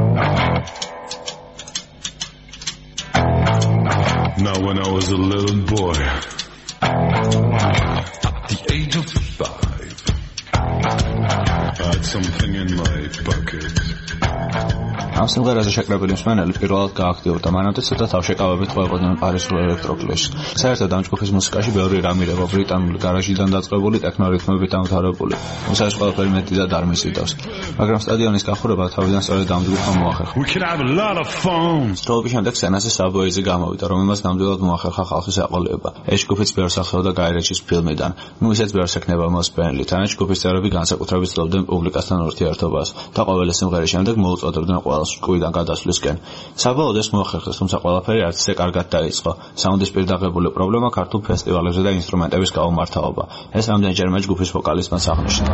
Now when I was a little boy, at the age of five, I had something in my pocket. ამ სიმღერაზე შეკრებილი მსმენელი პირველად გააქტიურდა, მანამდე ცოტა თავშეკავებით ყვებოდნენ პარიზულ ელექტროკლუბში. საერთოდ ამ ჯგუფის მუსიკაში ბევრი რამ ირევა, ბრიტანული გარაჟიდან დაწყებული ტექნო რითმებით დამთავრებული. თუმცა ეს ყველაფერი მეტ დიდად არ მიზიდავს. მაგრამ სტადიონის გახურება თავიდან სწორედ ამ ჯგუფმა მოახერხა. სტოლების შემდეგ სცენაზე Subway-ზე გამოვიდა, რომელმაც ნამდვილად მოახერხა ხალხის აყოლება. ეს ჯგუფიც ბევრს ახლობდა Guy Ritchie-ის ფილმიდან. ნუ ისეც ბევრს ექნება მოსპენელი. თანაც ჯგუფის წევრები განსაკუთრებით ცდილობდნენ პუბლიკასთან ურთიერთობას და ყოველი სიმღერის შემდეგ მოუწოდებდნენ ყველას ჯგუფიდან გადასვლისკენ. საბოლოოდ ეს მოახერხეს, თუმცა ყველაფერი არც ისე კარგად დაიწყო. საუნდის პირდაღებული პრობლემა ქართულ ფესტივალებზე და ინსტრუმენტების გაუმართავობა. ეს რამდენჯერმე ჯგუფის ვოკალისტმაც აღნიშნა.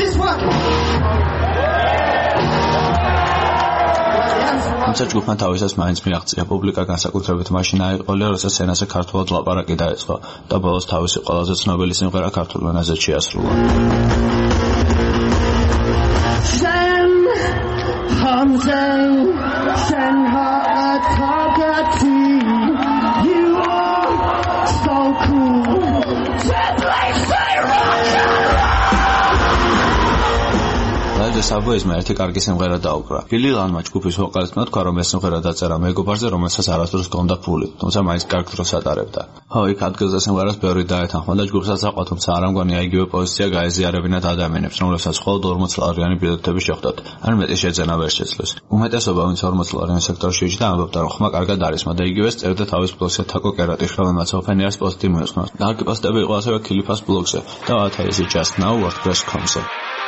თუმცა ჯგუფმა თავისას მაინც მიაღწია. პუბლიკა განსაკუთრებით მაშინ აიყოლია, როცა სცენაზე ქართულად ლაპარაკი დაიწყო და ბოლოს თავისი ყველაზე ცნობილი სიმღერა ქართულ ენაზე შეასრულა. Something send her a talkative. You are so cool. Just like say rock. და Subway-მა ერთი კარგი სიმღერა დაუკრა. Billy Lanma ჯგუფის ვოკალისტმა თქვა, რომ ეს სიმღერა დაწერა მეგობარზე, რომელსაც არასდროს ჰქონდა ფული, თუმცა მაინც კარგ დროს ატარებდა. ხო, იქ ადგილზე სიმღერას ბევრი დაეთანხმა და ჯგუფსაც აყვა, თუმცა არ ამგვარია იგივე პოზიცია გაეზიარებინათ ადამიანებს, რომლებსაც მხოლოდ ორმოც ლარიანი ბილეთები შეხვდათ, ან მეტი შეძენა ვერ შეძლეს. უმეტესობა, ვინც ორმოც ლარიან სექტორში იჯდა, ამბობდა, რომ ხმა კარგად არის, მაგრამ იგივეს წერდა თავის ბლოგზე თაკო კერატიშ, რომელმაც Open Air-ს პოსტი მოესხმა. ნაკი პოსტები იყო ასევე Kilifas ბლოგზე და What Is It Just Now WordPress dot com-ზე.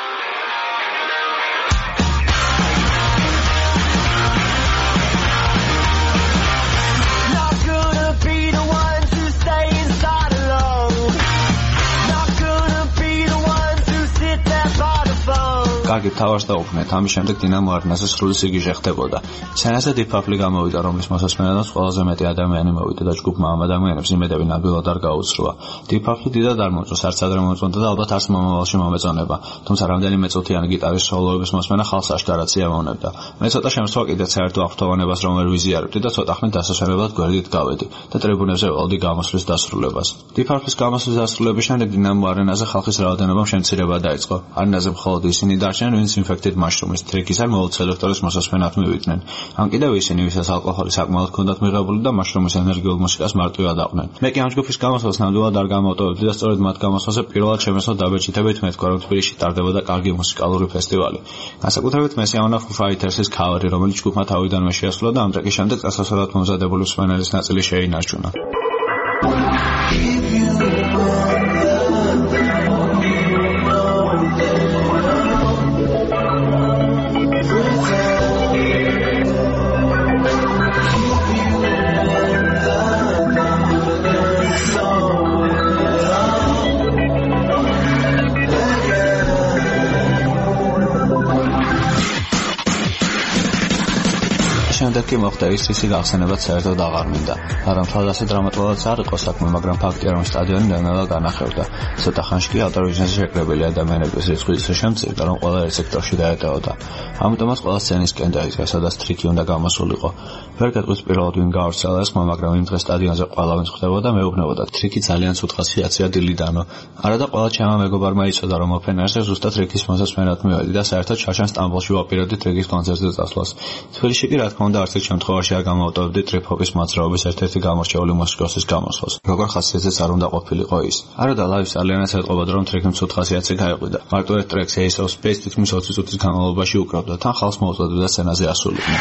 კარგი თავარს დაუქმნეთ. ამის შემდეგ დინამო არენაზე სრული სიგიჟე ხდებოდა. სცენაზე Deep Purple გამოვიდა, რომლის მოსასმენელად ყველაზე მეტი ადამიანი მოვიდა და ჯგუფმა ამ ადამიანებს იმედები ნამდვილად არ გაუცრუა. Deep Purple დიდად არ მოწონს, არც ადრე მოწონდა და ალბათ არც მომავალში მომეწონება. თუმცა რამდენიმე წუთიანი გიტარის სოლოების მოსმენა ხალხს აშკარად სიამოვნებდა. მე ცოტა შემსწვა კიდეც საერთო აღფრთოვანებას რომ ვერ ვიზიარებდი და ცოტა ხნით დასასვენებლად გვერდით გავედი და ტრიბუნებზე ველოდი გამოსვლის დასრულებას. Deep Purple-ის გამოსვლის დასრულების შემდეგ დინამო არენაზე ხალხის რაოდენობამ შემცირება დაიწყო. არენაზე მხოლოდ ისინი დარჩა არიან, ვინც infected mushrooms ტრიქისა მოვალ სელექტორის მოსასმენად მივიდნენ. ან კიდევ ისინი, ვისაც ალკოჰოლი საკმაოდ ჰქონდათ მიღებული და მაშრომის ენერგიულ მუსიკას მარტივად აყვნენ. მე კი ამ ჯგუფის გამოსვლას ნამდვილად არ გამოვტოვებდი და სწორედ მათ გამოსვლაზე პირველად შემეცნო დაბეჭდებით მეთქვა, რომ თბილისში ტარდებოდა კარგი მუსიკალური ფესტივალი. განსაკუთრებით მე სიამოვნა Foo Fighters-ის ქავერი, რომელიც ჯგუფმა თავიდანვე შეასრულა და ამ ტრეკის შემდეგ წასასვლელად მომზადებული მსმენელის ნაწილი შეინარჩუნა. შემდეგ კი მოხდა ის ისი გახსენებაც საერთოდ აღარ მინდა. მაგრამ თავდასე დრამატულად არ იყო საქმე, მაგრამ ფაქტია, რომ სტადიონი ნელ-ნელა განახევდა. ცოტა ხანში კი ავტორიზაციაში შეკრებილი ადამიანების რიცხვი ისე შემწირდა, რომ ყველა ერთ სექტორში დაეტევოდა. ამიტომაც ყველა სცენისკენ დაიწყო, სადაც ტრიკი უნდა გამოსულიყო. ვერ გეტყვის პირველად ვინ გავრცელა ეს ხმა, მაგრამ იმ დღეს სტადიონზე ყველა ვინც ხვდებოდა, მეუბნებოდა, ტრიკი ძალიან ცუდ ხასიათზეა დილიდანო. არა და ყველა ჩემმა მეგობარმა იცოდა, რომ ოფენერზე ზუსტად ტრიკის მოსასმენად მივედი და საერთოდ შაშან სტამბოლში ვაპირებდი ტრიკის კონცერტზე წასვლას. თბილისში კი რა თქმა უნდა არც ერთ შემთხვევაში არ გამოვტოვებდი ტრიპ-ჰოპის მოძრაობის ერთ-ერთი გამორჩეული მუსიკოსის გამოსვლას. როგორ ხასიათზეც არ უნდა ყოფილიყო ის. არა და ლაივს ძალიანაც ეტყობოდა, რომ ტრეკი ცუდ ხასიათზე გაეყვიდა. მარტო ერთ ტრეკს Ace of Space თითქმის ოცი წუთის განმავლობაში უკრავდა, თან ხალხს მოუწოდებდა სცენაზე ასულიყვნენ.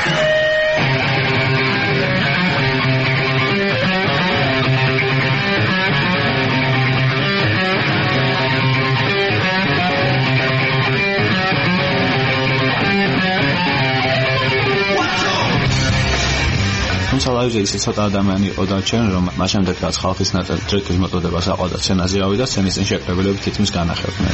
ლაივზე ისე ცოტა ადამიანი იყო დარჩენილი, რომ მას შემდეგ რაც ხალხის ნაწილი ტრეკის მოტოდებას აყვდა სცენაზე ავიდა, სცენის წინ შეკრებილები თითქმის განახევდნენ.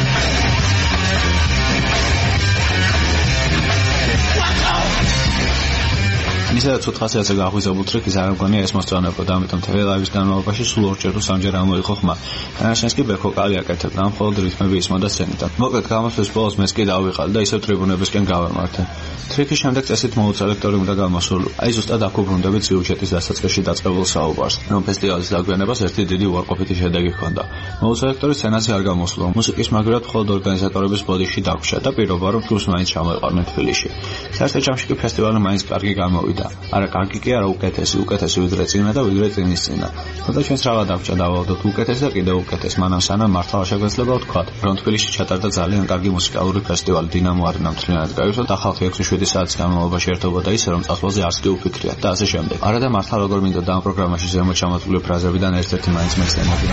მისა და ცუდ ხასიათზე გაღვიზებულ ტრეკის არ მგონია ეს მოსწონებოდა, ამიტომ თვე ლაივის განმავლობაში სულ ორჯერ თუ სამჯერ ამოიღო ხმა. განაშენს კი ბექ-ვოკალი აკეთებდა, ამ მხოლოდ რითმები ისმოდა სცენიდან. მოკლედ გამოსვლის ბოლოს მეც კი დავიყალე და ისევ ტრიბუნებისკენ გავემართე. ტრეკის შემდეგ წესით მოუწელექტორი უნდა გამოსულო. აი ზუსტად აქ უბრუნდებით ზიუჩეტის დასაწყისში დაწყებულ საუბარს, რომ ფესტივალის დაგვიანებას ერთი დიდი უარყოფითი შედეგი ჰქონდა. მოუწელექტორი სცენაზე არ გამოსულა. მუსიკის მაგრად მხოლოდ ორგანიზატორების ბოდიში დაგვრჩა და პირობა, რომ ჯგუფს მაინც ჩამოეყარნენ თბილისში. საერთოდ ჯამში კი ფესტივალი მაინც კარგი გამოვიდა. არა კარგი კი არა უკეთესი, უკეთესი ვიდრე წინა და ვიდრე წინის წინა. თუმცა ჩვენს რაღაც დაგვჭა დავავდოთ უკეთესი და კიდევ უკეთეს, მანამ სანამ მართლა შეგვეძლება ვთქვათ, რომ თბილისში ჩატარდა ძალიან კარგი მუსიკალური ფესტივალი დინამო არენა მთლიანად გაივსო და ხალხი ექვსი შვიდი საათის განმავლობაში ერთობოდა ისე, რომ წასვლაზე არც კი უფიქრიათ და ასე შემდეგ. არა და მართლა როგორ მინდოდა ამ პროგრამაში ზემოთ ჩამოთვლილი ფრაზებიდან ერთ-ერთი მაინც მესწემოდა.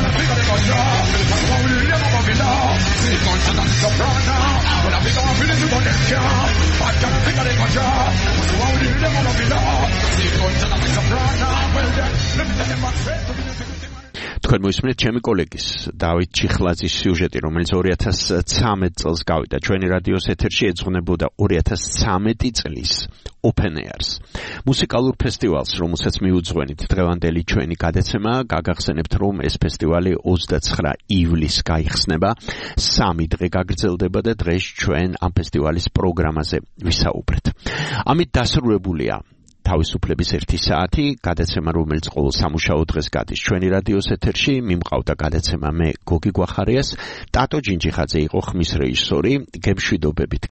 თქვენ მოისმენთ ჩემი კოლეგის დავით ჩიხლაძის სიუჟეტი, რომელიც ორი ათას ცხრამეტ წელს გავიდა ჩვენი რადიოს ეთერში, ეძღვნებოდა ორი ათას ცხრამეტი წლის Open Airs. მუსიკალურ ფესტივალს, რომელსაც მიუძღვენით დღევანდელი ჩვენი გადაცემა, გაგახსენებთ, რომ ეს ფესტივალი ოცდაცხრა ივლისს გაიხსნება, სამი დღე გაგრძელდება და დღეს ჩვენ ამ ფესტივალის პროგრამაზე ვისაუბრეთ. ამით დასრულებულია თავისუფლების ერთი საათი, გადაცემა, რომელიც ყოველ სამუშაო დღეს გადის ჩვენი რადიოს ეთერში, მიმყავდა გადაცემა მე გოგი გვახარიას, ტატო ჯინჯიხაძე იყო ხმის რეჟისორი, გემშვიდობებით